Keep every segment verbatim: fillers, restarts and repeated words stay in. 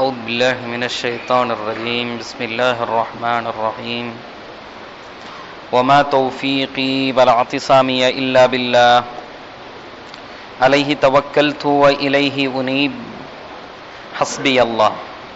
أعوذ بالله من الشيطان الرجيم بسم الله الرحمن الرحيم وما توفيقي ولا اعتصامي إلا بالله عليه توكلت وإليه أنيب حسبي الله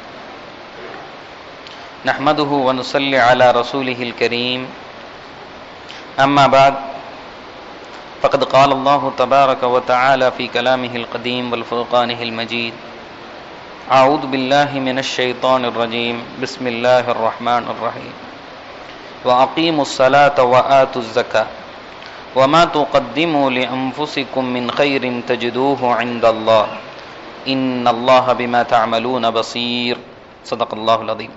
نحمده ونصلي على رسوله الكريم أما بعد فقد قال الله تبارك وتعالى في كلامه القديم والفرقانه المجيد أعوذ بالله من الشيطان الرجيم بسم الله الرحمن الرحيم وأقيموا الصلاة وآتوا الزكاة وما تقدموا لأنفسكم من خير تجدوه عند الله إن الله بما تعملون بصير صدق الله العظيم.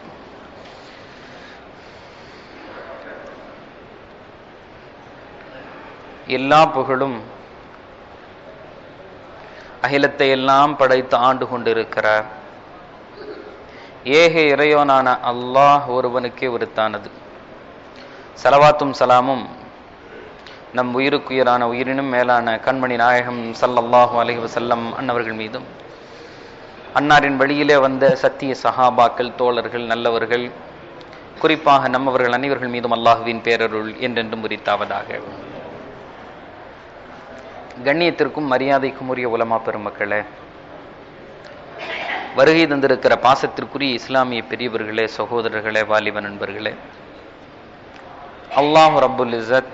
எல்லா புகழும் அகிலத்தை எல்லாம் படைத்து ஆண்டு கொண்டிருக்கிறார் ஏக இறையோனான அல்லாஹ் ஒருவனுக்கே உரித்தானது. சலவாத்தும் சலாமும் நம் உயிருக்குயிரான உயிரினும் மேலான கண்மணி நாயகம் ஸல்லல்லாஹு அலைஹி வஸல்லம் அன்னவர்கள் மீதும், அன்னாரின் வழியிலே வந்த சத்திய சஹாபாக்கள், தோழர்கள், நல்லவர்கள், குறிப்பாக நம்மவர்கள் அனைவர்கள் மீதும் அல்லாஹுவின் பேரருள் என்றென்றும் உரித்தாவதாக. கண்ணியத்திற்கும் மரியாதைக்கும் உரிய உலமா பெருமக்களே, வருகை தந்திருக்கிற பாசத்திற்குரிய இஸ்லாமிய பெரியவர்களே, சகோதரர்களே, வாலிப நண்பர்களே, அல்லாஹ் ரப்புல் இஸ்ஸத்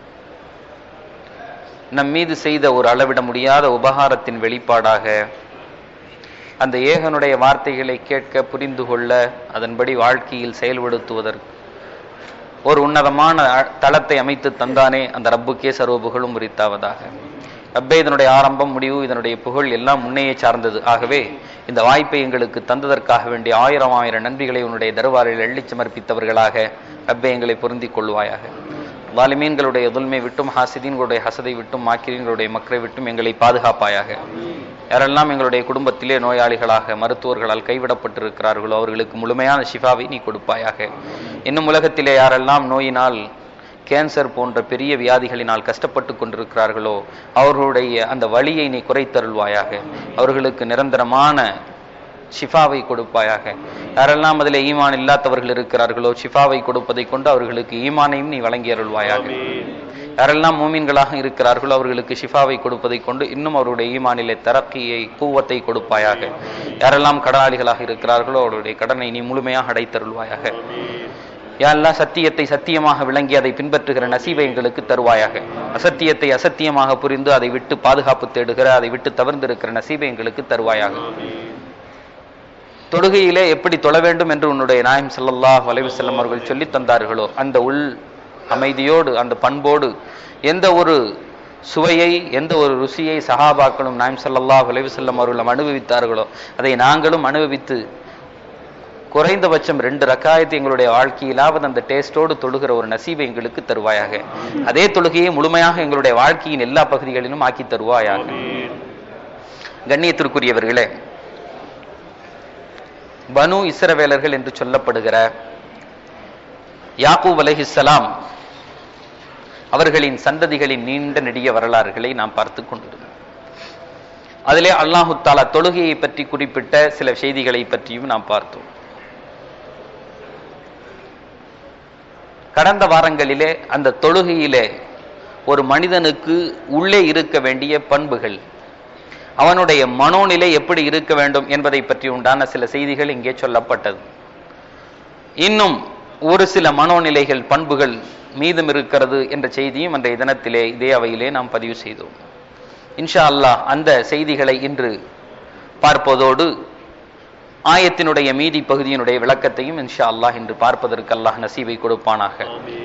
நம் மீது செய்த ஒரு அளவிட முடியாத உபகாரத்தின் வெளிப்பாடாக அந்த ஏகனுடைய வார்த்தைகளை கேட்க, புரிந்து கொள்ள, அதன்படி வாழ்க்கையில் செயல்படுத்துவதற்கு ஒரு உன்னதமான தளத்தை அமைத்து தந்தானே, அந்த ரப்புக்கே சர்வ புகழும் உரித்தாவதாக. ரப்பே, இதனுடைய ஆரம்பம், முடிவு, இதனுடைய புகழ் எல்லாம் முன்னையே சார்ந்தது. ஆகவே இந்த வாய்ப்பை எங்களுக்கு தந்ததற்காக வேண்டிய ஆயிரம் ஆயிரம் நன்றிகளை உன்னுடைய தர்பாரில் எள்ளி சமர்ப்பித்தவர்களாக ரப்பே எங்களை பொருந்திக் கொள்வாயாக. வாலிமீன்களுடைய துல்மை விட்டும், ஹாசிதீன்களுடைய ஹசதை விட்டும், மாக்கிரீன்களுடைய மக்ரை விட்டும் எங்களை பாதுகாப்பாயாக. யாரெல்லாம் எங்களுடைய குடும்பத்திலே நோயாளிகளாக, மருத்துவர்களால் கைவிடப்பட்டிருக்கிறார்களோ அவர்களுக்கு முழுமையான ஷிஃபாவை நீ கொடுப்பாயாக. இன்னும் உலகத்திலே யாரெல்லாம் நோயினால், கேன்சர் போன்ற பெரிய வியாதிகளினால் கஷ்டப்பட்டு கொண்டிருக்கிறார்களோ அவர்களுடைய அந்த வலியை நீ குறைத்தருள்வாயாக. அவர்களுக்கு நிரந்தரமான ஷிஃபாவை கொடுப்பாயாக. யாரெல்லாம் அதில் ஈமான் இல்லாதவர்கள் இருக்கிறார்களோ ஷிஃபாவை கொடுப்பதை கொண்டு அவர்களுக்கு ஈமானையும் நீ வழங்கி அருள்வாயாக. யாரெல்லாம் மூமின்களாக இருக்கிறார்களோ அவர்களுக்கு ஷிஃபாவை கொடுப்பதை கொண்டு இன்னும் அவருடைய ஈமானிலே தரக்கியை, கூவத்தை கொடுப்பாயாக. யாரெல்லாம் கடனாளிகளாக இருக்கிறார்களோ அவருடைய கடனை நீ முழுமையாக அடைத்தருள்வாயாக. யாரெல்லாம் சத்தியத்தை சத்தியமாக விளங்கி அதை பின்பற்றுகிற நசீவை எங்களுக்கு தருவாயாக. அசத்தியத்தை அசத்தியமாக புரிந்து அதை விட்டு பாதுகாப்பு தேடுகிற, அதை விட்டு தவிர்ந்திருக்கிற நசீவை எங்களுக்கு தருவாயாக. தொழுகையிலே எப்படி தொழ வேண்டும் என்று உன்னுடைய நாயகம் ஸல்லல்லாஹு அலைஹி வஸல்லம் அவர்கள் சொல்லி தந்தார்களோ அந்த உள் அமைதியோடு, அந்த பண்போடு, எந்த ஒரு சுவையை, எந்த ஒரு ருசியை சஹாபாக்களும் நாயகம் ஸல்லல்லாஹு அலைஹி வஸல்லம் அவர்களும் அனுபவித்தார்களோ அதை நாங்களும் அனுபவித்து குறைந்தபட்சம் ரெண்டு ரக்காயத்தை எங்களுடைய வாழ்க்கையிலாவது அந்த டேஸ்டோடு தொழுகிற ஒரு நசீபை எங்களுக்கு தருவாயாக. அதே தொழுகையை முழுமையாக எங்களுடைய வாழ்க்கையின் எல்லா பகுதிகளிலும் ஆக்கி தருவாயாக. கண்ணியத்திற்குரியவர்களே, பனு இஸ்ரவேலர்கள் என்று சொல்லப்படுகிற யாக்கூப் அலைஹிஸ்ஸலாம் அவர்களின் சந்ததிகளின் நீண்ட நெடிய வரலாறுகளை நாம் பார்த்து கொண்டிருக்கிறோம். அதிலே அல்லாஹு தஆலா தொழுகையை பற்றி குறிப்பிட்ட சில செய்திகளை பற்றியும் நாம் பார்த்தோம். கடந்த வாரங்களிலே அந்த தொழுகையிலே ஒரு மனிதனுக்கு உள்ளே இருக்க வேண்டிய பண்புகள், அவனுடைய மனோநிலை எப்படி இருக்க வேண்டும் என்பதை பற்றி உண்டான சில செய்திகள் இங்கே சொல்லப்பட்டது. இன்னும் ஒரு சில மனோநிலைகள், பண்புகள் மீதம் இருக்கிறது என்ற செய்தியும் அன்றைய தினத்திலே இதே அவையிலே நாம் பதிவு செய்தோம். இன்ஷா அல்லாஹ் அந்த செய்திகளை இன்று பார்ப்பதோடு ஆயத்தினுடைய மீதி பகுதியினுடைய விளக்கத்தையும் இன்ஷா அல்லாஹ் இன்று பார்ப்பதற்கு அல்லாஹ் நசீவை கொடுப்பானாக.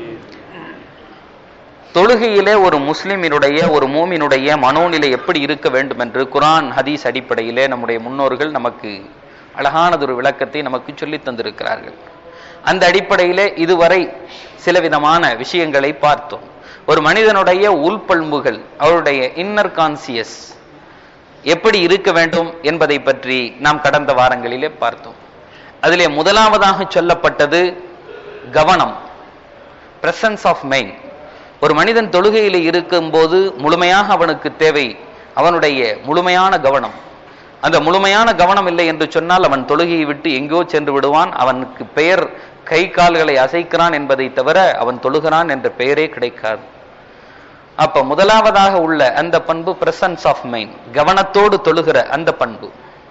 தொழுகையிலே ஒரு முஸ்லிமினுடைய, ஒரு மூமினுடைய மனோநிலை எப்படி இருக்க வேண்டும் என்று குர்ஆன் ஹதீஸ் அடிப்படையிலே நம்முடைய முன்னோர்கள் நமக்கு அழகானதொரு விளக்கத்தை நமக்கு சொல்லி தந்திருக்கிறார்கள். அந்த அடிப்படையிலே இதுவரை சில விதமான விஷயங்களை பார்த்தோம். ஒரு மனிதனுடைய உள்பண்புகள், அவருடைய இன்னர் கான்சியஸ் எப்படி இருக்க வேண்டும் என்பதை பற்றி நாம் கடந்த வாரங்களிலே பார்த்தோம். அதிலே முதலாவதாக சொல்லப்பட்டது கவனம், பிரசன்ஸ் ஆஃப் மைண்ட். ஒரு மனிதன் தொழுகையில் இருக்கும் போது முழுமையாக அவனுக்கு தேவை அவனுடைய முழுமையான கவனம். அந்த முழுமையான கவனம் இல்லை என்று சொன்னால் அவன் தொழுகையை விட்டு எங்கோ சென்று விடுவான். அவனுக்கு பெயர் கை கால்களை அசைக்கிறான் என்பதை தவிர அவன் தொழுகிறான் என்ற பெயரே கிடைக்காது. அப்ப முதலாவதாக உள்ள அந்த பண்பு பிரசன்ஸ் ஆஃப் மைண்ட், கவனத்தோடு தொழுகிற அந்த பண்பு.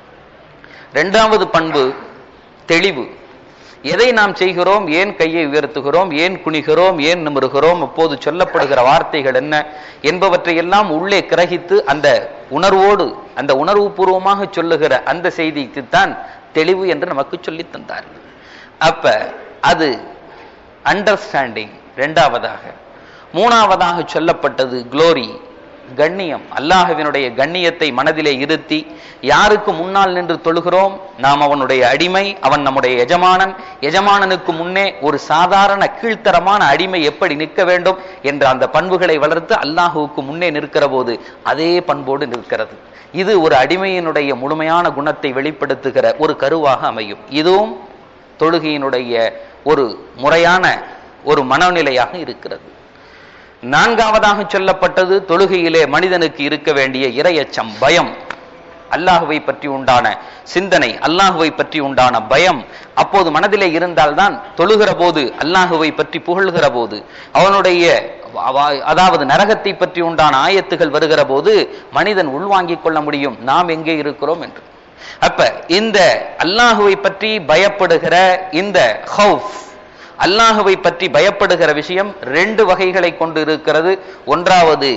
இரண்டாவது பண்பு தெளிவு. எதை நாம் செய்கிறோம், ஏன் கையை உயர்த்துகிறோம், ஏன் குனிகிறோம், ஏன் நிமிருகிறோம், அப்போது சொல்லப்படுகிற வார்த்தைகள் என்ன என்பவற்றை எல்லாம் உள்ளே கிரகித்து அந்த உணர்வோடு அந்த உணர்வு பூர்வமாக சொல்லுகிற அந்த செய்திக்குத்தான் தெளிவு என்று நமக்கு சொல்லி தந்தார். அப்ப அது அண்டர்ஸ்டாண்டிங் இரண்டாவதாக. மூணாவதாக சொல்லப்பட்டது குளோரி, கண்ணியம். அல்லாஹ்வினுடைய கண்ணியத்தை மனதிலே இருத்தி யாருக்கு முன்னால் நின்று தொழுகிறோம், நாம் அவனுடைய அடிமை, அவன் நம்முடைய எஜமானன். எஜமானனுக்கு முன்னே ஒரு சாதாரண கீழ்த்தரமான அடிமை எப்படி நிற்க வேண்டும் என்ற அந்த பண்புகளை வளர்த்து அல்லாஹுவுக்கு முன்னே நிற்கிற போது அதே பண்போடு நிற்கிறது. இது ஒரு அடிமையினுடைய முழுமையான குணத்தை வெளிப்படுத்துகிற ஒரு கருவாக அமையும். இதுவும் தொழுகையினுடைய ஒரு முறையான ஒரு மனநிலையாக இருக்கிறது. நான்காவதாக சொல்லப்பட்டது தொழுகையிலே மனிதனுக்கு இருக்க வேண்டிய இறையச்சம், பயம். அல்லாஹுவை பற்றி உண்டான சிந்தனை, அல்லாஹுவை பற்றி உண்டான பயம் அப்போது மனதிலே இருந்தால்தான் தொழுகிற போது அல்லாஹுவை பற்றி புகழ்கிற போது, அவனுடைய அதாவது நரகத்தை பற்றி உண்டான ஆயத்துகள் வருகிற போது மனிதன் உள்வாங்கிக் கொள்ள முடியும் நாம் எங்கே இருக்கிறோம் என்று. அப்ப இந்த அல்லாஹுவை பற்றி பயப்படுகிற இந்த ஹவுஃப், அல்லாஹுவை பற்றி பயப்படுகிற விஷயம் ரெண்டு வகைகளை கொண்டு இருக்கிறது. ஒன்றாவது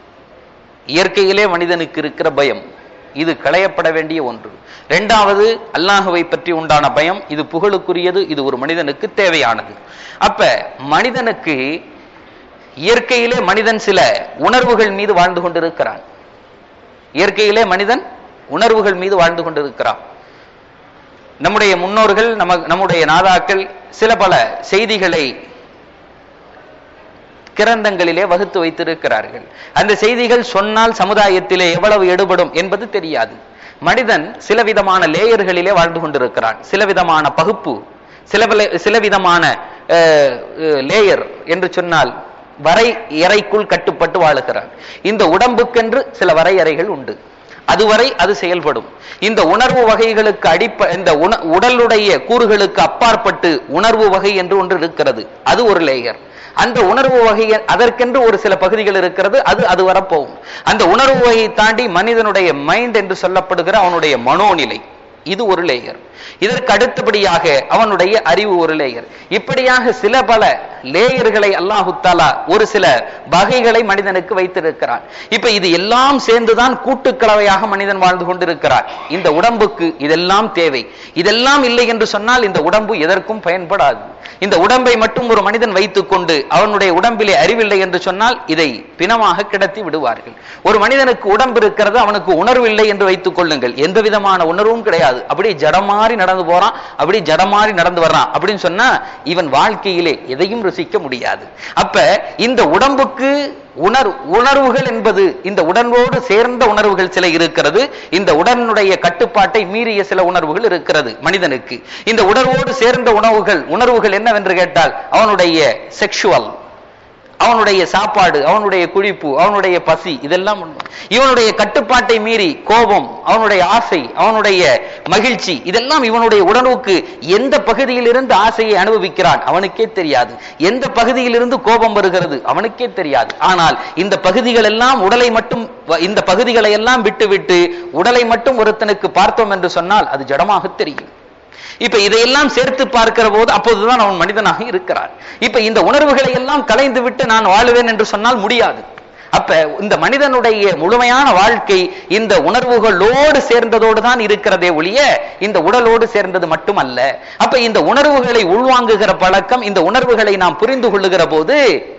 இயற்கையிலே மனிதனுக்கு இருக்கிற பயம், இது களையப்பட வேண்டிய ஒன்று. இரண்டாவது அல்லாஹுவை பற்றி உண்டான பயம், இது புகழுக்குரியது, இது ஒரு மனிதனுக்கு தேவையானது. அப்ப மனிதனுக்கு இயற்கையிலே மனிதன் சில உணர்வுகள் மீது வாழ்ந்து கொண்டிருக்கிறான். இயற்கையிலே மனிதன் உணர்வுகள் மீது வாழ்ந்து கொண்டிருக்கிறான். நம்முடைய முன்னோர்கள், நம்ம நம்முடைய நாதாக்கள் சில பல செய்திகளை கிரந்தங்களிலே வகுத்து வைத்திருக்கிறார்கள். அந்த செய்திகள் சொன்னால் சமுதாயத்திலே எவ்வளவு எடுபடும் என்பது தெரியாது. மனிதன் சில விதமான லேயர்களிலே வாழ்ந்து கொண்டிருக்கிறான். சில விதமான பகுப்பு, சில சில விதமான லேயர் என்று சொன்னால் வரை இறைக்குள் கட்டுப்பட்டு வாழுகிறான். இந்த உடம்புக்கென்று சில வரையறைகள் உண்டு, அதுவரை அது செயல்படும். இந்த உணர்வு வகைகளுக்கு அடிப்ப இந்த உடலுடைய கூறுகளுக்கு அப்பாற்பட்டு உணர்வு வகை என்று ஒன்று இருக்கிறது, அது ஒரு லேயர். அந்த உணர்வு வகை அதற்கென்று ஒரு சில பகுதிகள் இருக்கிறது, அது அது வரப்போகும். அந்த உணர்வு வகையை தாண்டி மனிதனுடைய மைண்ட் என்று சொல்லப்படுகிற அவனுடைய மனோநிலை, இது ஒரு லேயர். இதற்கு அடுத்தபடியாக அவனுடைய அறிவு ஒரு லேயர். இப்படியாக சில பல லேயர்களை அல்லாஹு தஆலா ஒரு சில வகைகளை மனிதனுக்கு வைத்திருக்கிறான். இப்ப இது எல்லாம் சேர்ந்துதான் கூட்டுக்கலவையாக மனிதன் வாழ்ந்து கொண்டிருக்கிறார். இந்த உடம்புக்கு இதெல்லாம் தேவை. இதெல்லாம் இல்லை என்று சொன்னால் இந்த உடம்பு எதற்கும் பயன்படாது. இந்த உடம்பை மட்டும் ஒரு மனிதன் வைத்துக் கொண்டு அவனுடைய உடம்பிலே அறிவில்லை என்று சொன்னால் இதை பிணமாக கிடத்தி விடுவார்கள். ஒரு மனிதனுக்கு உடம்பு இருக்கிறது, அவனுக்கு உணர்வு இல்லை என்று வைத்துக் கொள்ளுங்கள், எந்த விதமான உணர்வும் கிடையாது, அப்படி ஜடமாறி நடந்து போறான், அப்படி ஜடமாறி நடந்து வர்றான் அப்படின்னு சொன்னா இவன் வாழ்க்கையிலே எதையும் ருசிக்க முடியாது. அப்ப இந்த உடம்புக்கு உணர்வு உணர்வுகள் என்பது இந்த உடம்போடு சேர்ந்த உணர்வுகள் சில இருக்கிறது. இந்த உடனுடைய கட்டுப்பாட்டை மீறிய சில உணர்வுகள் இருக்கிறது மனிதனுக்கு. இந்த உணர்வோடு சேர்ந்த உணவுகள் உணர்வுகள் என்னவென்று கேட்டால் அவனுடைய செக்ஷுவல், அவனுடைய சாப்பாடு, அவனுடைய குளிப்பு, அவனுடைய பசி, இதெல்லாம் இவனுடைய கட்டுப்பாட்டை மீறி கோபம், அவனுடைய ஆசை, அவனுடைய மகிழ்ச்சி, இதெல்லாம் இவனுடைய உணர்வுக்கு எந்த பகுதியிலிருந்து ஆசையை அனுபவிக்கிறான் அவனுக்கே தெரியாது, எந்த பகுதியிலிருந்து கோபம் வருகிறது அவனுக்கே தெரியாது. ஆனால் இந்த பகுதிகள் எல்லாம் உடலை மட்டும் இந்த பகுதிகளை எல்லாம் விட்டு விட்டு உடலை மட்டும் ஒருத்தனுக்கு பார்த்தோம் என்று சொன்னால் அது ஜடமாக தெரியும். இப்ப இதையெல்லாம் சேர்த்து பார்க்கிற போது அப்போதுதான் அவன் மனிதனாக இருக்கிறான். இப்ப இந்த உணர்வுகளை எல்லாம் கலைந்து விட்டு நான் வாழுவேன் என்று சொன்னால் முடியாது. அப்ப இந்த மனிதனுடைய முழுமையான வாழ்க்கை இந்த உணர்வுகளோடு சேர்ந்ததோடு தான் இருக்கிறதே ஒழிய இந்த உடலோடு சேர்ந்தது மட்டுமல்ல. அப்ப இந்த உணர்வுகளை உள்வாங்குகிற பழக்கம், இந்த உணர்வுகளை நாம் புரிந்து கொள்ளுகிற போது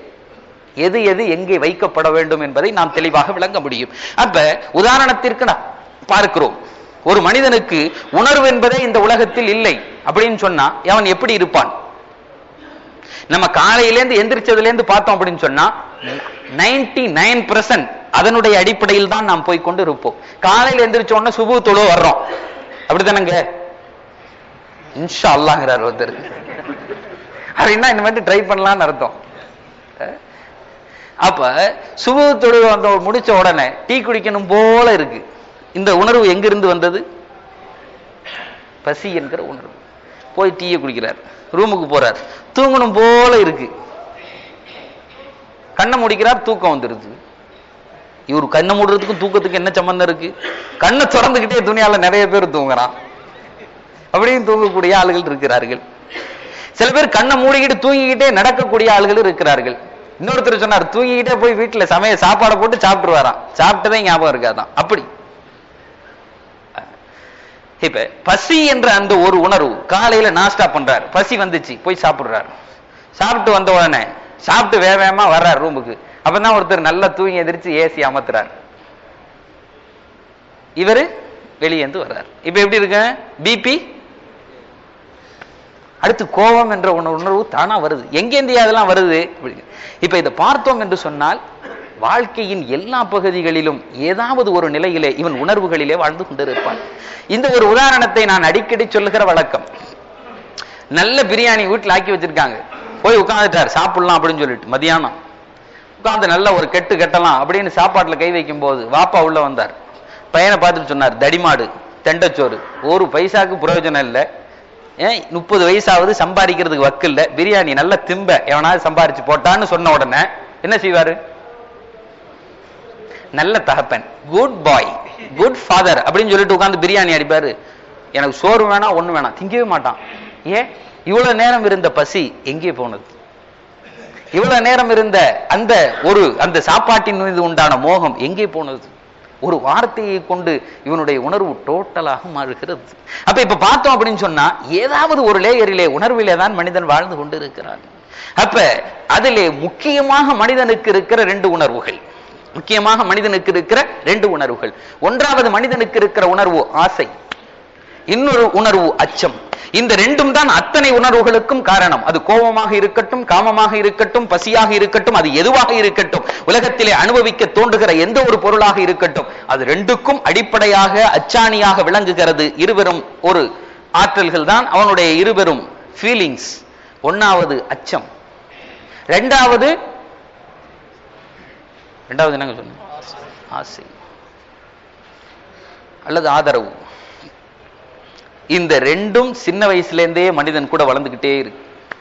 எது எது எங்கே வைக்கப்பட வேண்டும் என்பதை நாம் தெளிவாக விளங்க முடியும். அப்ப உதாரணத்திற்கு நான் பார்க்கிறோம், ஒரு மனிதனுக்கு உணர்வு என்பதே இந்த உலகத்தில் இல்லை அப்படின்னு சொன்னா அவன் எப்படி இருப்பான்? நம்ம காலையிலேருந்து எந்திரிச்சதுலேருந்து பார்த்தோம் அப்படின்னு சொன்னா நைன்டி நைன் பெர்சென்ட் அதனுடைய அடிப்படையில் தான் நாம் போய் கொண்டு இருப்போம். காலையில் எந்திரிச்ச உடனே சுபு தொழு வர்றோம், அப்படித்தானங்க? இன்ஷா அல்லாஹ்ங்கிறார் ஒருத்தர் அப்படின்னா இந்த மாதிரி ட்ரை பண்ணலாம்னு அர்த்தம். அப்ப சுபு தொழு வந்த முடிச்ச உடனே டீ குடிக்கணும் போல இருக்கு, இந்த உணர்வு எங்கிருந்து வந்தது? பசி என்கிற உணர்வு. போய் டீயை குடிக்கிறார், ரூமுக்கு போறார், தூங்கணும் போல இருக்கு, கண்ணை முடிக்கிறார், தூக்கம் வந்துருது. இவரு கண்ணை மூடுறதுக்கும் தூக்கத்துக்கு என்ன சம்பந்தம் இருக்கு? கண்ணை திறந்துகிட்டே துணியால நிறைய பேர் தூங்குறான், அப்படியும் தூங்கக்கூடிய ஆளுகள் இருக்கிறார்கள். சில பேர் கண்ணை மூடிக்கிட்டு தூங்கிக்கிட்டே நடக்கக்கூடிய ஆளுகள் இருக்கிறார்கள். இன்னொருத்தர் சொன்னார், தூங்கிக்கிட்டே போய் வீட்டுல சமையல் சாப்பாடை போட்டு சாப்பிட்டு வரான், சாப்பிட்டதே ஞாபகம் இருக்காதான். அப்படி இப்ப பசி என்ற அந்த ஒரு உணர்வு, காலையில நாஸ்டா பண்றாரு, பசி வந்துச்சு, போய் சாப்பிடுறாரு. சாப்பிட்டு வந்த உடனே சாப்பிட்டு வேக வேகமா வர்றாரு ரூமுக்கு. அப்பதான் ஒருத்தர் நல்லா தூங்கி எதிர்த்து ஏசி அமர்த்துறாரு, இவரு வெளியேந்து வர்றாரு. இப்ப எப்படி இருக்கு? பிபி. அடுத்து கோபம் என்ற உணர்வு தானா வருது. எங்கேந்தியா அதெல்லாம் வருது? இப்ப இதை பார்த்தோம் என்று சொன்னால், வாழ்க்கையின் எல்லா பகுதிகளிலும் ஏதாவது ஒரு நிலையிலே இவன் உணர்வுகளிலே வாழ்ந்து கொண்டிருப்பான். இந்த ஒரு உதாரணத்தை நான் அடிக்கடி சொல்லுகிற வழக்கம். நல்ல பிரியாணி வீட்டில் ஆக்கி வச்சிருக்காங்க, போய் உட்காந்துட்டார் சாப்பிடலாம் அப்படின்னு சொல்லிட்டு, மதியானம் உட்காந்து நல்ல ஒரு கெட்டு கட்டலாம் அப்படின்னு சாப்பாட்டுல கை வைக்கும் போது வாப்பா உள்ள வந்தார். பையனை பார்த்துட்டு சொன்னார், தடிமாடு தெண்டச்சோறு, ஒரு பைசாக்கு பிரயோஜனம் இல்லை, ஏன் முப்பது வயசாவது சம்பாதிக்கிறதுக்கு வக்கு இல்லை, பிரியாணி நல்ல திம்ப எவனாவது சம்பாரிச்சு போட்டான்னு சொன்ன உடனே என்ன செய்வாரு? நல்ல தகப்பன், குட் பாய், குட் ஃபாதர் அப்படின்னு சொல்லிட்டு உட்காந்து பிரியாணி அடிப்பாரு. எனக்கு சோறு வேணாம், ஒண்ணு வேணாம், திங்கவே மாட்டான். ஏன்? இவ்வளவு நேரம் இருந்த பசி எங்கே போனது? இவ்வளவு நேரம் இருந்த அந்த ஒரு அந்த சாப்பாட்டின் மீது உண்டான மோகம் எங்கே போனது? ஒரு வார்த்தையை கொண்டு இவனுடைய உணர்வு டோட்டலாக மாறுகிறது. அப்ப இப்ப பார்த்தோம் அப்படின்னு சொன்னா, ஏதாவது ஒரு லேயரிலே உணர்விலே தான் மனிதன் வாழ்ந்து கொண்டு இருக்கிறான். அப்ப அதிலே முக்கியமாக மனிதனுக்கு இருக்கிற ரெண்டு உணர்வுகள், முக்கியமாக மனிதனுக்கு இருக்கிற ரெண்டு உணர்வுகள். ஒன்றாவது மனிதனுக்கு இருக்கிற உணர்வு ஆசை, இன்னொரு உணர்வு அச்சம். இந்த ரெண்டும் தான் அத்தனை உணர்வுகளுக்கும் காரணம். அது கோபமாக இருக்கட்டும், காமமாக இருக்கட்டும், பசியாக இருக்கட்டும், அது எதுவாக இருக்கட்டும், உலகத்திலே அனுபவிக்க தோன்றுகிற எந்த ஒரு பொருளாக இருக்கட்டும், அது ரெண்டுக்கும் அடிப்படையாக அச்சாணியாக விளங்குகிறது இருவரும் ஒரு ஆற்றல்கள் தான் அவனுடைய இருவரும் ஃபீலிங்ஸ். ஒன்னாவது அச்சம், ரெண்டாவது ரெண்டாவது என்னங்க சொன்ன? ஆசை அல்லது ஆதரவு. இந்த ரெண்டும் சின்ன வயசுல இருந்தே மனிதன் கூட வளர்ந்துகிட்டே இருக்கு.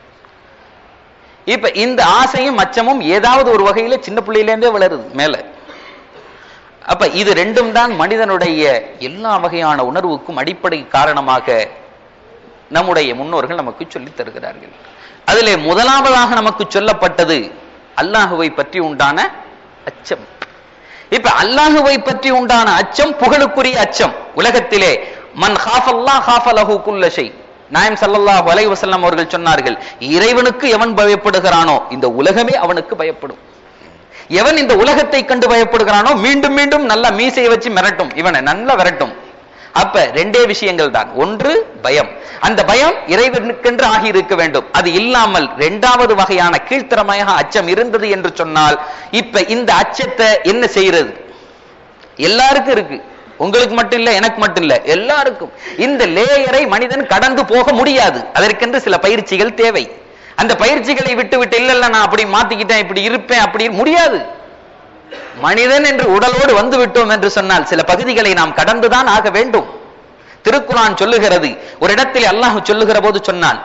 இப்ப இந்த ஆசையும் அச்சமும் ஏதாவது ஒரு வகையில சின்ன பிள்ளையிலேருந்தே வளருது மேல. அப்ப இது ரெண்டும் தான் மனிதனுடைய எல்லா வகையான உணர்வுக்கும் அடிப்படை காரணமாக நம்முடைய முன்னோர்கள் நமக்கு சொல்லித் தருகிறார்கள். அதிலே முதலாவதாக நமக்கு சொல்லப்பட்டது அல்லாஹுவை பற்றி உண்டான அச்சம். இப்ப அல்லாஹுவை பற்றி உண்டான அச்சம் புகழுக்குரிய அச்சம். உலகத்திலே மன் காஃபல்லாஹ் காஃபலஹு குல்ல ஷை, நாயம் ஸல்லல்லாஹு அலைஹி வஸல்லம் அவர்கள் சொன்னார்கள், இறைவனுக்கு எவன் பயப்படுகிறானோ இந்த உலகமே அவனுக்கு பயப்படும். எவன் இந்த உலகத்தை கண்டு பயப்படுகிறானோ மீண்டும் மீண்டும் நல்ல மீசையை வச்சு மிரட்டும், இவனை நல்லா விரட்டும். அப்ப ரெண்டே விஷயங்கள் தான். ஒன்று பயம், அந்த பயம் இறைவனுக்கென்று ஆகி இருக்க வேண்டும். அது இல்லாமல் இரண்டாவது வகையான கீழ்த்தரமாக அச்சம் இருந்தது என்று சொன்னால், இப்ப இந்த அச்சத்தை என்ன செய்யறது? எல்லாருக்கும் இருக்கு, உங்களுக்கு மட்டும் இல்ல, எனக்கு மட்டும் இல்ல, எல்லாருக்கும். இந்த லேயரை மனிதன் கடந்து போக முடியாது. அதற்கென்று சில பயிற்சிகள் தேவை. அந்த பயிற்சிகளை விட்டு விட்டு இல்ல இல்ல நான் அப்படி மாத்திக்கிட்டேன், இப்படி இருப்பேன், அப்படி முடியாது. மனிதன் என்று உடலோடு வந்து விட்டோம் என்று சொன்னால் சில பகுதிகளை நாம் கடந்துதான் ஆக வேண்டும். திருக்குர்ஆன் சொல்லுகிறது, ஒரு இடத்தில் அல்லாஹ் சொல்லுகிற போது சொன்னான்,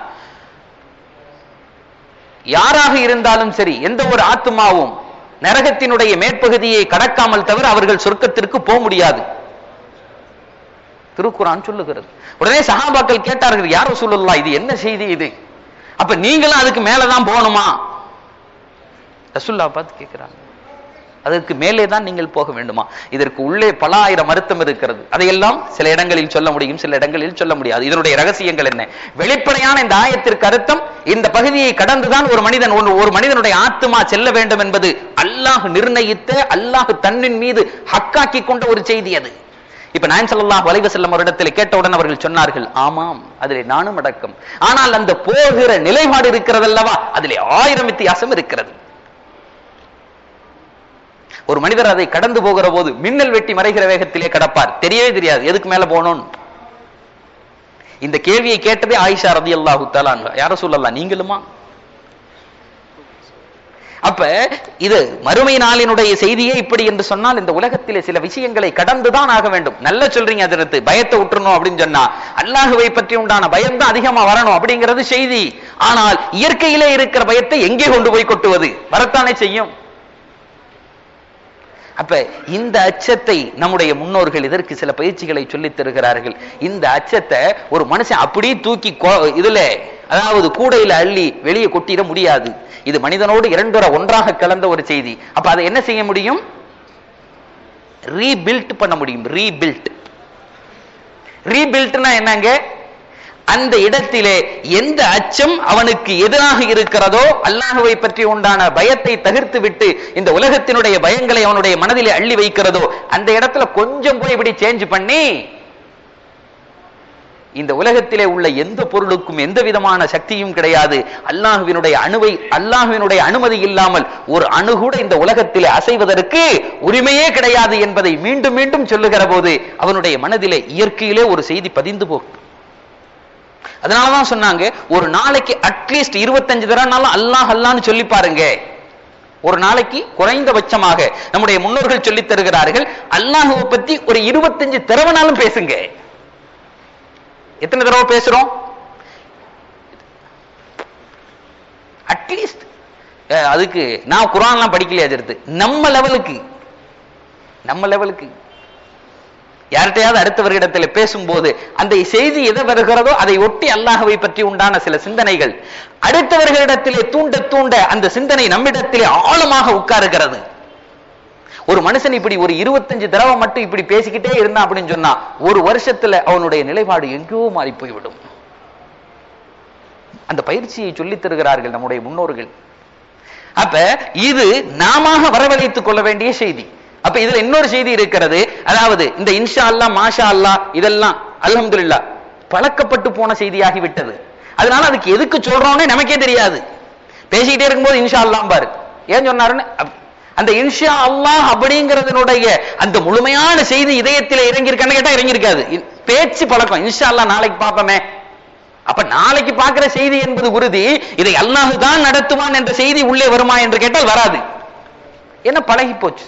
யாராக இருந்தாலும் சரி, எந்த ஒரு ஆத்மாவும் நரகத்தினுடைய மேற்பகுதியை கடக்காமல் தவிர அவர்கள் சொர்க்கத்திற்கு போக முடியாது. திருக்குர்ஆன் சொல்லுகிறது. உடனே சஹாபாக்கள் கேட்டார்கள், யா ரசூலுல்லாஹ், இது என்ன செய்தி இது? அப்ப நீங்களும் அதுக்கு மேலதான் போகணுமா? ரசூலுல்லாஹ் பார்த்து கேட்கிறாங்க, அதற்கு மேலே தான் நீங்கள் போக வேண்டுமா? இதற்கு உள்ளே பல ஆயிரம் அர்த்தம் இருக்கிறது. அதையெல்லாம் சில இடங்களில் சொல்ல முடியும், சில இடங்களில் சொல்ல முடியாது. இதனுடைய ரகசியங்கள் என்ன? வெளிப்படையான இந்த ஆயத்திற்கு அர்த்தம், இந்த பகுதியை கடந்துதான் ஒரு மனிதன் ஒரு மனிதனுடைய ஆத்மா செல்ல வேண்டும் என்பது அல்லாஹ் நிர்ணயித்த, அல்லாஹ் தன்னின் மீது ஹக்காக்கி கொண்ட ஒரு செய்தி அது. இப்ப நாயகம் ஸல்லல்லாஹு அலைஹி வஸல்லம் அவரிடத்தில் கேட்டவுடன் அவர்கள் சொன்னார்கள், ஆமாம், அதிலே நானும் அடக்கம். ஆனால் அந்த போகிற நிலைப்பாடு இருக்கிறது அல்லவா, அதிலே ஆயிரம் வித்தியாசம் இருக்கிறது. ஒரு மனிதர் அதை கடந்து போகிற போது மின்னல் வெட்டி மறைகிற வேகத்திலே கடப்பார், தெரியவே தெரியாது எதுக்கு மேல போனோம். இந்த கேள்வியை கேட்டதே ஆயிஷா ரலியல்லாஹு தஆலா அன்ஹா, யா ரசூலல்லாஹ் நீங்களுமா? அப்ப இது மறுமை நாளினுடைய செய்தியே இப்படி என்று சொன்னால் இந்த உலகத்திலே சில விஷயங்களை கடந்துதான் ஆக வேண்டும். நல்ல சொல்றீங்க அதற்கு பயத்தை விட்டுறணும் அப்படின்னு சொன்னா அல்லாஹுவை பற்றி உண்டான பயம் தான் அதிகமா வரணும் அப்படிங்கிறது செய்தி. ஆனால் இயற்கையிலே இருக்கிற பயத்தை எங்கே கொண்டு போய் கொட்டுவது? வரத்தானே செய்யும். அப்ப இந்த அச்சத்தை நம்முடைய முன்னோர்கள் இதற்கு சில பயிற்சிகளை சொல்லித் தருகிறார்கள். இந்த அச்சத்தை ஒரு மனுஷன் அப்படியே தூக்கி இதுல அதாவது கூடையில அள்ளி வெளியே கொட்டிட முடியாது. இது மனிதனோடு இரண்டரை ஒன்றாக கலந்த ஒரு செய்தி. அப்ப அதை என்ன செய்ய முடியும்? ரீபில்ட் பண்ண முடியும். ரீபில்ட் ரீபில்ட்னா என்னங்க? அந்த இடத்திலே எந்த அச்சம் அவனுக்கு எதிராக இருக்கிறதோ அல்லாஹுவை பற்றி உண்டான பயத்தை தவிர்த்து விட்டு இந்த உலகத்தினுடைய பயங்களை அவனுடைய மனதிலே அள்ளி வைக்கிறதோ அந்த இடத்துல கொஞ்சம் போய் இப்படி சேஞ்ச் பண்ணி இந்த உலகத்திலே உள்ள எந்த பொருளுக்கும் எந்த விதமான சக்தியும் கிடையாது. அல்லாஹுவினுடைய அணுவை அல்லாஹுவினுடைய அனுமதி இல்லாமல் ஒரு அணு கூட இந்த உலகத்திலே அசைவதற்கு உரிமையே கிடையாது என்பதை மீண்டும் மீண்டும் சொல்லுகிற போது அவனுடைய மனதிலே இயற்கையிலே ஒரு செய்தி பதிந்து போகும். அதனாலதான் சொன்னாங்க ஒரு நாளைக்கு அட்லீஸ்ட் இருபத்தஞ்சு தடவை அல்லாஹ் அல்லான்னு சொல்லி பாருங்க. ஒரு நாளைக்கு குறைந்தபட்சமாக நம்முடைய முன்னோர்கள் சொல்லித் தருகிறார்கள் அல்லாஹுவை பத்தி ஒரு இருபத்தஞ்சு தடவைனாலும் பேசுங்க. எத்தனை தடவை பேசுறோம்? அட்லீஸ்ட் அதுக்கு நான் குர்ஆன் எல்லாம் படிக்கலையா எடுத்து நம்ம லெவலுக்கு நம்ம லெவலுக்கு யார்கிட்டையாவது அடுத்தவர்களிடத்தில் பேசும்போது அந்த செய்தி எதை வருகிறதோ அதை ஒட்டி அல்லாஹுவை பற்றி உண்டான சில சிந்தனைகள் அடுத்தவர்களிடத்திலே தூண்ட தூண்ட அந்த சிந்தனை நம்மிடத்திலே ஆழமாக உட்காருகிறது. ஒரு மனுஷன் இப்படி ஒரு இருபத்தஞ்சு தடவை மட்டும் இப்படி பேசிக்கிட்டே இருந்தான் அப்படின்னு சொன்னா ஒரு வருஷத்துல அவனுடைய நிலைப்பாடு எங்கேயோ மாறி போய்விடும். அந்த பயிற்சியை சொல்லித் தருகிறார்கள் நம்முடைய முன்னோர்கள். அப்ப இது நாம வரவழைத்துக் கொள்ள வேண்டிய செய்தி. அப்ப இதுல இன்னொரு செய்தி இருக்கிறது. அதாவது இந்த இன்ஷா அல்லாஹ் மாஷா அல்லாஹ் இதெல்லாம் அல்ஹம்துலில்லாஹ் பழக்கப்பட்டு போன செய்தியாகி விட்டது. அதனால அதுக்கு எதுக்கு சொல்றோம்னே நமக்கே தெரியாது. பேசிக்கிட்டே இருக்கும்போது இன்ஷா அல்லாஹ் பாரு ஏன் சொன்னாருன்னு அந்த இன்ஷா அல்லாஹ் அப்படிங்கிறதுனுடைய அந்த முழுமையான செய்தி இதயத்தில் இறங்கி இருக்கான்னு கேட்டா இறங்கி இருக்காது. பேச்சு பழக்கம் இன்ஷா அல்லாஹ் நாளைக்கு பார்ப்போமே. அப்ப நாளைக்கு பார்க்கிற செய்தி என்பது உறுதி. இதை அல்லாஹ் தான் நடத்துவான் என்ற செய்தி உள்ளே வருமா என்று கேட்டால் வராது. என்ன பழகி போச்சு.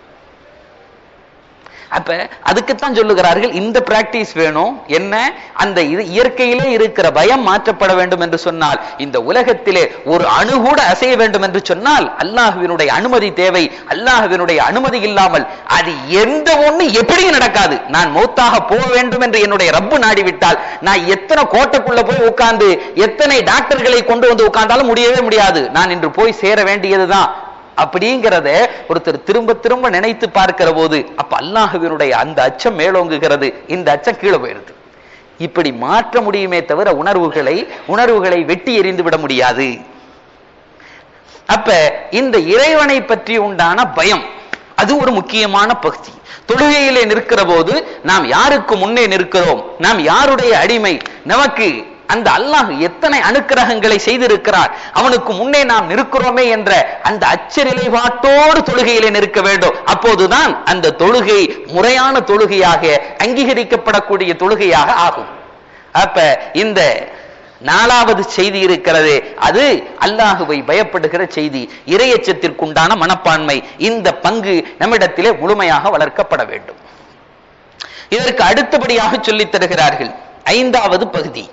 அப்ப அதுக்குத்தான் சொல்லுகிறார்கள் இந்த பிராக்டிஸ் வேணும். என்ன அந்த இயற்கையிலே இருக்கிற பயம் மாற்றப்பட வேண்டும் என்று சொன்னால் இந்த உலகத்திலே ஒரு அணு கூட அசைய வேண்டும் என்று சொன்னால் அல்லாஹுவினுடைய அனுமதி தேவை. அல்லாஹுவினுடைய அனுமதி இல்லாமல் அது எந்த ஒண்ணு எப்படியும் நடக்காது. நான் மௌத்தாக போக வேண்டும் என்று என்னுடைய ரப்பு நாடிவிட்டால் நான் எத்தனை கோட்டைக்குள்ள போய் உட்கார்ந்து எத்தனை டாக்டர்களை கொண்டு வந்து உட்கார்ந்தாலும் முடியவே முடியாது. நான் இன்று போய் சேர வேண்டியதுதான் அப்படிங்கிறத ஒருத்தர் திரும்ப திரும்ப நினைத்து பார்க்கிற போது அப்ப அல்லாஹுவினுடைய அந்த அச்சம் மேலோங்குகிறது, இந்த அச்சம் கீழே போயிருது. இப்படி மாற்ற முடியுமே தவிர உணர்வுகளை உணர்வுகளை வெட்டி எறிந்து விட முடியாது. அப்ப இந்த இறைவனை பற்றி உண்டான பயம் அது ஒரு முக்கியமான பகுதி. தொழுகையிலே நிற்கிற போது நாம் யாருக்கு முன்னே நிற்கிறோம், நாம் யாருடைய அடிமை, நமக்கு அந்த அல்லாஹ் எத்தனை அனுக்கிரகங்களை செய்திருக்கிறார், அவனுக்கு முன்னே நாம் நிற்கிறோமே என்ற அந்த அச்ச நிலைப்பாட்டோடு தொழுகையிலே நிற்க வேண்டும். அப்போதுதான் அந்த தொழுகை முறையான தொழுகையாக அங்கீகரிக்கப்படக்கூடிய தொழுகையாக ஆகும். அப்ப இந்த நாலாவது செய்தி இருக்கிறது, அது அல்லாஹுவை பயப்படுகிற செய்தி, இறையச்சத்திற்குண்டான மனப்பான்மை. இந்த பங்கு நம்மிடத்திலே முழுமையாக வளர்க்கப்பட வேண்டும். இதற்கு அடுத்தபடியாக சொல்லித் தருகிறார்கள் ஐந்தாவது பகுதி,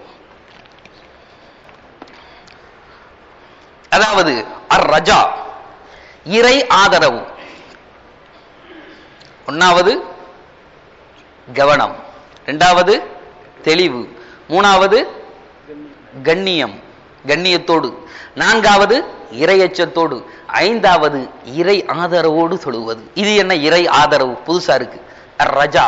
அதாவது அர் ரஜா, இறை ஆதரவு. ஒன்னாவது கவனம், இரண்டாவது தெளிவு, மூணாவது கண்ணியம் கண்ணியத்தோடு, நான்காவது இறையச்சத்தோடு, ஐந்தாவது இறை ஆதரவோடு சொல்லுவது. இது என்ன இறை ஆதரவு? புதுசா இருக்கு. அர் ரஜா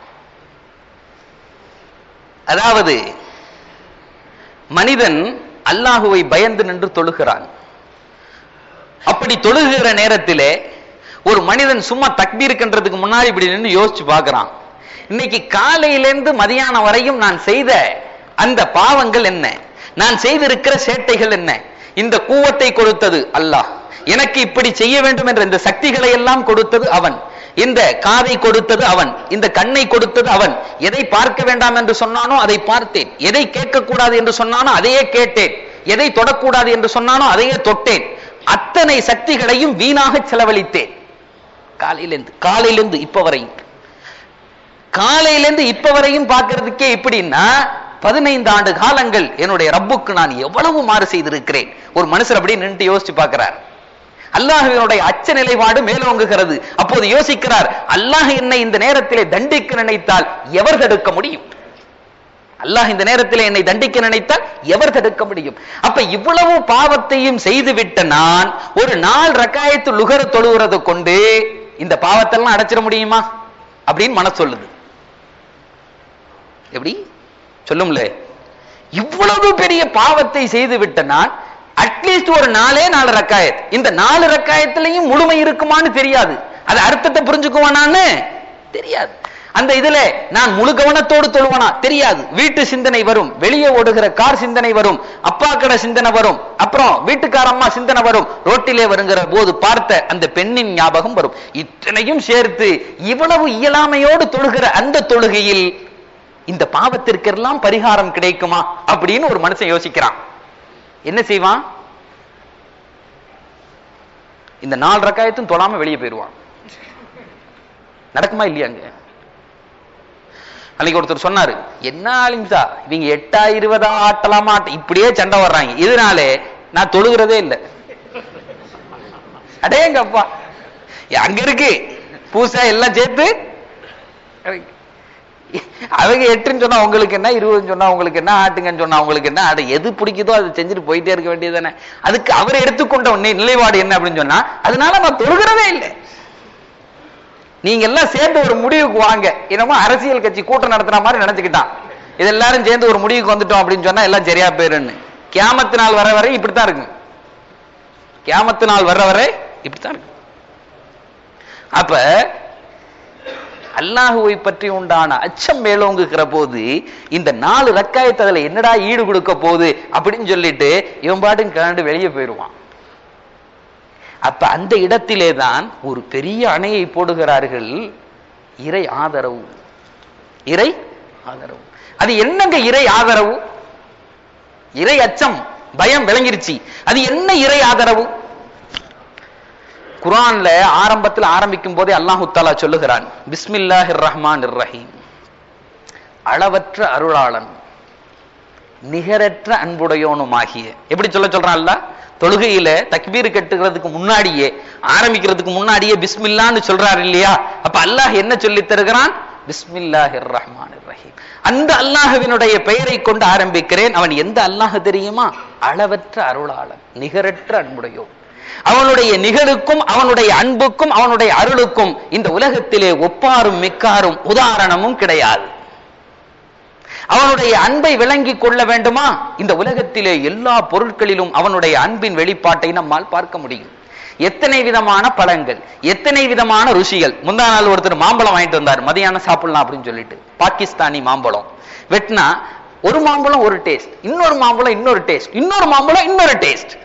அதாவது மனிதன் அல்லாஹுவை பயந்து நின்று தொழுகிறான். அப்படி தொழுகிற நேரத்திலே ஒரு மனிதன் சும்மா தக்பீருக்குன்றதுக்கு முன்னாடி இப்படி நின்று யோசிச்சு பார்க்கிறான், இன்னைக்கு காலையிலிருந்து மதியானம் வரையும் நான் செய்த அந்த பாவங்கள் என்ன, நான் செய்திருக்கிற சேட்டைகள் என்ன, இந்த கூவத்தை கொடுத்தது அல்லாஹ், எனக்கு இப்படி செய்ய வேண்டும் என்ற இந்த சக்திகளை எல்லாம் கொடுத்தது அவன், இந்த காதை கொடுத்தது அவன், இந்த கண்ணை கொடுத்தது அவன், எதை பார்க்க வேண்டாம் என்று சொன்னானோ அதை பார்த்தேன், எதை கேட்கக்கூடாது என்று சொன்னானோ அதையே கேட்டேன், எதை தொடக்கூடாது என்று சொன்னானோ அதையே தொட்டேன், அத்தனை சக்திகளையும் வீணாக செலவழித்தேன். காலையிலிருந்து காலையிலிருந்து இப்ப வரையும் காலையிலிருந்து இப்ப வரையும் பார்க்கறதுக்கே இப்படின்னா பதினைந்து ஆண்டு காலங்கள் என்னுடைய ரப்புக்கு நான் எவ்வளவு மாறு செய்திருக்கிறேன். ஒரு மனுஷர் அப்படி நின்று யோசிச்சு பார்க்கிறார். அல்லாஹ்வினுடைய அச்ச நிலைப்பாடு மேலோங்குகிறது. அப்போது யோசிக்கிறார், அல்லாஹ் என்னை இந்த நேரத்திலே தண்டிக்க நினைத்தால் எவர் தடுக்க முடியும்? அல்லாஹ் இந்த நேரத்தில் என்னை தண்டிக்க நினைத்தால் எவர் தடுக்க முடியும்? அப்ப இவ்வளவு பாவத்தையும் செய்துவிட்ட நான் ஒரு நாள் ரக்காயத்து லுகர தொழுகிறத கொண்டு இந்த பாவத்தெல்லாம் அடைச்சிட முடியுமா அப்படின்னு மனசு சொல்லுது. எப்படி சொல்லும்ல, இவ்வளவு பெரிய பாவத்தை செய்து விட்ட நான் அட்லீஸ்ட் ஒரு நாலே நாலு ரக்காயத், இந்த நாலு ரக்காயத்திலையும் முழுமை இருக்குமான்னு தெரியாது. அது அர்த்தத்தை புரிஞ்சுக்குவானான்னு தெரியாது. அந்த இதுல நான் முழு கவனத்தோடு தொழுவனா தெரியாது. வீட்டு சிந்தனை வரும், வெளியே ஓடுகிற கார் சிந்தனை வரும், அப்பா கடை சிந்தனை வரும், அப்புறம் வீட்டுக்காரம்மா சிந்தனை வரும், ரோட்டிலே வருகிற போது பார்த்த அந்த பெண்ணின் ஞாபகம் வரும். இத்தனையும் சேர்த்து இவ்வளவு இயலாமையோடு தொழுகிற அந்த தொழுகையில் இந்த பாவத்திற்கெல்லாம் பரிகாரம் கிடைக்குமா அப்படின்னு ஒரு மனுஷன் யோசிக்கிறான். என்ன செய்வான்? இந்த நாலு ரக்காயத்தும் தொழாம வெளியே போயிடுவான். நடக்குமா இல்லையாங்க? அன்னைக்கு ஒருத்தர் சொன்னாரு, என்ன ஆலிம்சா இவங்க எட்டா இருபதா ஆட்டலாமா இப்படியே சண்டை வர்றாங்க, இதனாலே நான் தொழுகிறதே இல்லை. அடேங்கப்பா, அங்க இருக்கு பூசா எல்லாம் சேர்த்து அவங்க எட்டுன்னு சொன்னா உங்களுக்கு என்ன, இருபதுன்னு சொன்னா உங்களுக்கு என்ன, ஆட்டுங்கன்னு சொன்னா உங்களுக்கு என்ன, அதை எது பிடிக்குதோ அதை செஞ்சுட்டு போயிட்டே இருக்க வேண்டியது தானே. அதுக்கு அவர் எடுத்துக்கொண்ட நிலைப்பாடு என்ன அப்படின்னு சொன்னா, அதனால நான் தொழுகிறதே இல்லை. நீங்க எல்லாம் சேர்ந்து ஒரு முடிவுக்கு வாங்க. என்னமோ அரசியல் கட்சி கூட்டம் நடத்துற மாதிரி நினைச்சுக்கிட்டான். இது எல்லாரும் சேர்ந்து ஒரு முடிவுக்கு வந்துட்டோம் அப்படின்னு சொன்னா எல்லாம் சரியா போயிருன்னு. கியாமத்து நாள் வர வரை இப்படித்தான் இருக்கு. கியாமத்து நாள் வர்ற வரை இப்படித்தான் இருக்கு. அப்ப அல்லாஹுவை பற்றி உண்டான அச்சம் மேலோங்குகிற போது இந்த நாலு ரக்காயத்தை அதுல என்னடா ஈடு கொடுக்க போகுது அப்படின்னு சொல்லிட்டு இவன் பாட்டுக்கு கண்டு வெளியே போயிடுவான். அப்ப அந்த இடத்திலே தான் ஒரு பெரிய அணையை போடுகிறார்கள். இறை ஆதரவு, இறை ஆதரவு. அது என்னங்க இறை ஆதரவு? இறை அச்சம், பயம் விளங்கிருச்சு. அது என்ன இறை ஆதரவு? குர்ஆன்ல ஆரம்பத்தில் ஆரம்பிக்கும் போதே அல்லாஹு தஆலா சொல்லுகிறான், பிஸ்மில்லாஹிர் ரஹ்மானிர் ரஹீம், அளவற்ற அருளாளன் நிகரற்ற அன்புடையோனுமாகிய. எப்படி சொல்ல சொல்றான் அல்லாஹ்? தொழுகையில தக்பீர் கட்டுகிறதுக்கு முன்னாடியே, ஆரம்பிக்கிறதுக்கு முன்னாடியே பிஸ்மில்லான்னு சொல்றாரு இல்லையா? அப்ப அல்லாஹ் என்ன சொல்லி தருகிறான்? பிஸ்மில்லாஹிர் ரஹ்மானிர் ரஹீம். அந்த அல்லாஹ்வினுடைய பெயரை கொண்டு ஆரம்பிக்கிறேன். அவன் எந்த அல்லாஹ் தெரியுமா? அளவற்ற அருளாளன், நிகரற்ற அன்புடையோன். அவனுடைய நிகழுக்கும் அவனுடைய அன்புக்கும் அவனுடைய அருளுக்கும் இந்த உலகத்திலே ஒப்பாரும் மிக்காரும் உதாரணமும் கிடையாது. அவனுடைய அன்பை விளங்கி கொள்ள வேண்டுமா? இந்த உலகத்திலே எல்லா பொருட்களிலும் அவனுடைய அன்பின் வெளிப்பாட்டை நம்மால் பார்க்க முடியும். எத்தனை விதமான பழங்கள், எத்தனை விதமான ருசிகள். முந்தா நாள் ஒருத்தர் மாம்பழம் வாங்கிட்டு வந்தார், மதியானம் சாப்பிடலாம் அப்படின்னு சொல்லிட்டு. பாகிஸ்தானி மாம்பழம் வெட்டினா ஒரு மாம்பழம் ஒரு டேஸ்ட், இன்னொரு மாம்பழம் இன்னொரு டேஸ்ட், இன்னொரு மாம்பழம் இன்னொரு டேஸ்ட்.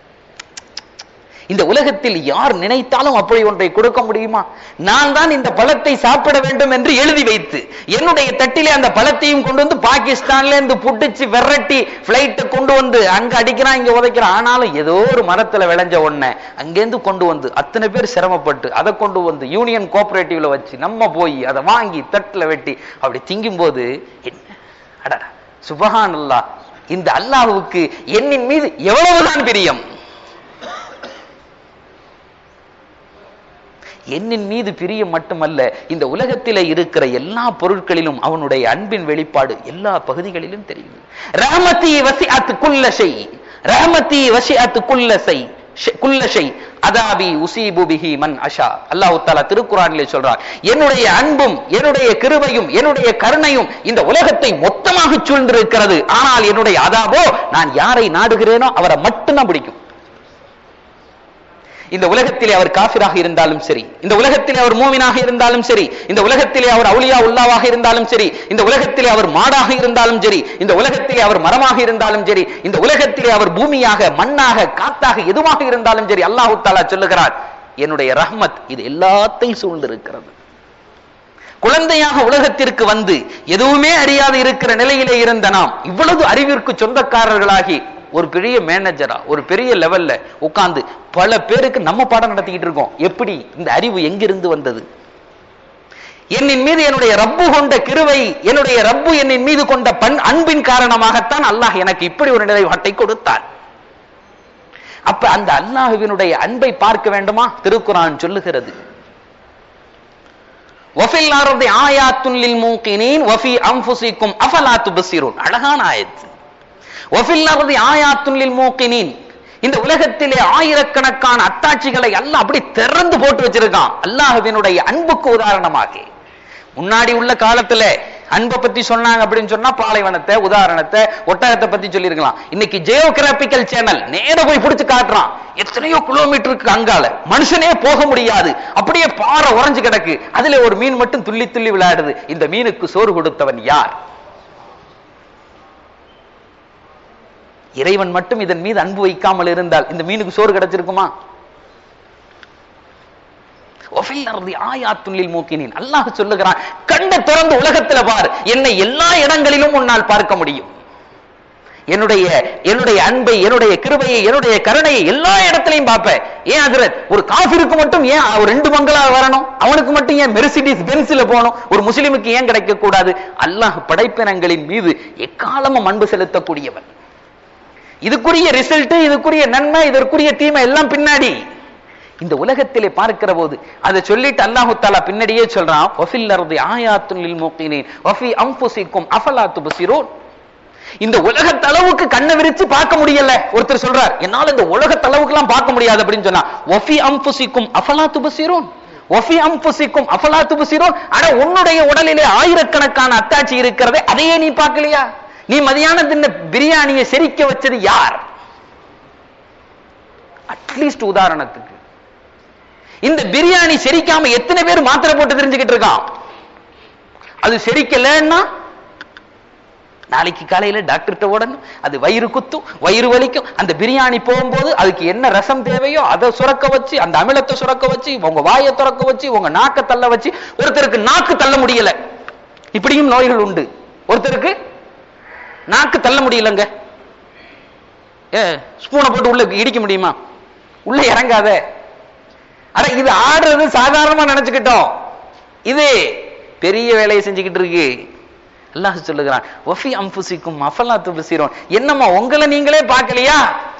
இந்த உலகத்தில் யார் நினைத்தாலும் அப்படி ஒன்றை கொடுக்க முடியுமா? நான் தான் இந்த பழத்தை சாப்பிட வேண்டும் என்று எழுதி வைத்து என்னுடைய தட்டிலே அந்த பழத்தையும் கொண்டு வந்து பாகிஸ்தான்ல இருந்து புட்டிச்சு விரட்டி பிளைட்டை கொண்டு வந்து அங்க அடிக்கிறான், இங்க உதைக்கிறான். ஆனாலும் ஏதோ ஒரு மரத்துல விளைஞ்ச ஒண்ண அங்கேருந்து கொண்டு வந்து அத்தனை பேர் சிரமப்பட்டு அதை கொண்டு வந்து யூனியன் கோஆபரேட்டிவ்ல வச்சு நம்ம போய் அதை வாங்கி தட்டுல வெட்டி அப்படி திங்கும் போது என்ன அடடா சுப்ஹானல்லாஹ், இந்த அல்லாஹ்வுக்கு என்னின் மீது எவ்வளவுதான் பிரியம். என்னின் மீது பிரியம் மட்டுமல்ல, இந்த உலகத்திலே இருக்கிற எல்லா பொருட்களிலும் அவனுடைய அன்பின் வெளிப்பாடு எல்லா பகுதிகளிலும் தெரியுது. ரஹ்மதி வசிஅத் குல்ல ஷை, ரஹ்மதி வசிஅத் குல்ல ஷை குல்ல ஷை அதாபி உஸீபு பிஹி மன் அஷா. அல்லாஹ் தஆலா திருக்குர்ஆனிலே சொல்றார், என்னுடைய அன்பும் என்னுடைய கிருபையும் என்னுடைய கருணையும் இந்த உலகத்தை மொத்தமாக சூழ்ந்திருக்கிறது. ஆனால் என்னுடைய அதாபோ நான் யாரை நாடுகிறேனோ அவரை மட்டும்தான் பிடிக்கும். இந்த உலகத்திலே அவர் காஃபிராக இருந்தாலும் சரி, இந்த உலகத்திலே அவர் மூமினாக இருந்தாலும் சரி, இந்த உலகத்திலே அவர் அவுலியா உல்லாவாக இருந்தாலும் சரி, இந்த உலகத்திலே அவர் மாடாக இருந்தாலும் சரி, இந்த உலகத்திலே அவர் மரமாக இருந்தாலும் சரி, இந்த உலகத்திலே அவர் பூமியாக மண்ணாக காத்தாக எதுவாக இருந்தாலும் சரி, அல்லாஹ் தஆலா சொல்லுகிறார், என்னுடைய ரஹ்மத் இது எல்லாத்தையும் சூழ்ந்திருக்கிறது. குழந்தையாக உலகத்திற்கு வந்து எதுவுமே அறியாது இருக்கிற நிலையிலே இருந்த நாம் இவ்வளவு அறிவிற்கு சொந்தக்காரர்களாகி ஒரு பெரிய மேனேஜரா ஒரு பெரிய லெவல்ல உட்கார்ந்து பல பேருக்கு நம்ம பாடம் நடத்திக்கிட்டு இருக்கோம். எப்படி இந்த அறிவு எங்கிருந்து வந்தது? என்னின் மீது என்னுடைய ரப்பு கொண்ட கிருவை, என்னுடைய ரப்பு என்னின் மீது கொண்ட பண் அன்பின் காரணமாகத்தான் அல்லாஹ் எனக்கு இப்படி ஒரு நிலைப்பாட்டை கொடுத்தான். அப்ப அந்த அல்லாஹ்வினுடைய அன்பை பார்க்க வேண்டுமா? திருக்குர்ஆன் சொல்லுகிறது, வஃபில் அர்தி ஆயாத்துன் லில் மூகினீன் வஃபி அன்ஃபுஸிக்கும் அஃபலா துப்ஸிரூன். அழகான ஆயத். வஃபில் அர்தி ஆயாத்துன் லில் மூகினீன், இந்த உலகத்திலே ஆயிரக்கணக்கான அத்தாட்சிகளை அல்லாஹ் அப்படி திறந்து போட்டு வச்சிருக்கான் அல்லாஹ்வினுடைய அன்புக்கு உதாரணமாக. முன்னாடி உள்ள காலத்துல அன்பை பத்தி சொன்னாங்க அப்படின்னு சொன்னா பாலைவனத்தை, உதாரணத்தை, ஒட்டகத்தை பத்தி சொல்லிருக்கலாம். இன்னைக்கு ஜியோகிராபிக்கல் சேனல் நேர போய் பிடிச்சு காட்டுறான். எத்தனையோ கிலோமீட்டருக்கு அங்கால மனுஷனே போக முடியாது, அப்படியே பாறை உறைஞ்சு கிடக்கு, அதுல ஒரு மீன் மட்டும் துள்ளி துள்ளி விளையாடுது. இந்த மீனுக்கு சோறு கொடுத்தவன் யார்? இறைவன் மட்டும் இதன் மீது அன்பு வைக்காமல் இருந்தால் இந்த மீனுக்கு சோறு கிடைச்சிருக்குமா? அல்லாஹ் சொல்லுகிறான், கண்ட திறந்து உலகத்தில் பார், என்னை எல்லா இடங்களிலும் உன்னால் பார்க்க முடியும். என்னுடைய என்னுடைய அன்பை, என்னுடைய கிருபையை, என்னுடைய கருணையை எல்லா இடத்திலையும் பார்ப்பேன். ஏன் ஹஜ்ரத், ஒரு காஃபிருக்கு மட்டும் ஏன் ஒரு ரெண்டு பங்களா வரணும்? அவனுக்கு மட்டும் ஏன் மெர்சிடிஸ் பென்ஸ்ல போகணும்? ஒரு முஸ்லிமுக்கு ஏன் கிடைக்க கூடாது? அல்லாஹ் படைப்பினங்களின் மீது எக்காலமும் அன்பு செலுத்தக்கூடியவன். இதுக்குரிய ரிசல்ட், இதுக்குரிய நன்மை, இதற்குரிய தீமை எல்லாம் பின்னாடி இந்த உலகத்திலே பார்க்கிற போது அதை சொல்லிட்டு அல்லாஹு தஆலா பின்னாடியே சொல்றான், வஃபில் அர்தி ஆயாத்துன் லில் மூகினீன் வஃபி அன்ஃபுஸிக்கும் அஃபலா துப்ஸிரூன். இந்த உலகத்தளவுக்கு கண்ணை விரிச்சு பார்க்க முடியல. ஒருத்தர் சொல்றார், என்னால இந்த உலகத்தளவுக்கு எல்லாம் பார்க்க முடியாது அப்படின்னு சொன்னா, வஃபி அன்ஃபுஸிக்கும் அஃபலா துப்ஸிரூன், வஃபி அன்ஃபுஸிக்கும் அஃபலா துப்ஸிரூன். ஆனா உன்னுடைய உடலிலே ஆயிரக்கணக்கான அத்தாட்சி இருக்கிறதே, அதையே நீ பார்க்கலையா? நீ மதியானம் தின்ன பிரியாணியை செரிக்க வச்சது யார்? அட்லீஸ்ட் உதாரணத்துக்கு இந்த பிரியாணி செரிக்காம எத்தனை பேர் மாத்திரை போட்டு தெரிஞ்சுக்கிட்டு இருக்கான்? அது செரிக்கலன்னா நாளைக்கு காலையில டாக்டர்கிட்ட உடனும் அது வயிறு குத்தும், வயிறு வலிக்கும். அந்த பிரியாணி போகும்போது அதுக்கு என்ன ரசம் தேவையோ அதை சுரக்க வச்சு, அந்த அமிலத்தை சுரக்க வச்சு, உங்க வாயை துறக்க வச்சு, உங்க நாக்க தள்ள வச்சு. ஒருத்தருக்கு நாக்கு தள்ள முடியல, இப்படியும் நோய்கள் உண்டு. ஒருத்தருக்கு நாக்கு தள்ள முடியலங்க, ஏ ஸ்பூனை போட்டு உள்ள இடிக்க முடியுமா? உள்ள இறங்காத. ஆனா இது ஆடுறது சாதாரணமா நினைச்சுக்கிட்டோம், இது பெரிய வேலையை செஞ்சுக்கிட்டு இருக்கு. அல்லாஹ் சொல்லுகிறான், வஃபி அன்ஃபுஸிக்கும் அஃபலா துப்ஸிரூன். என்னம்மா உங்களை நீங்களே பார்க்கலையா?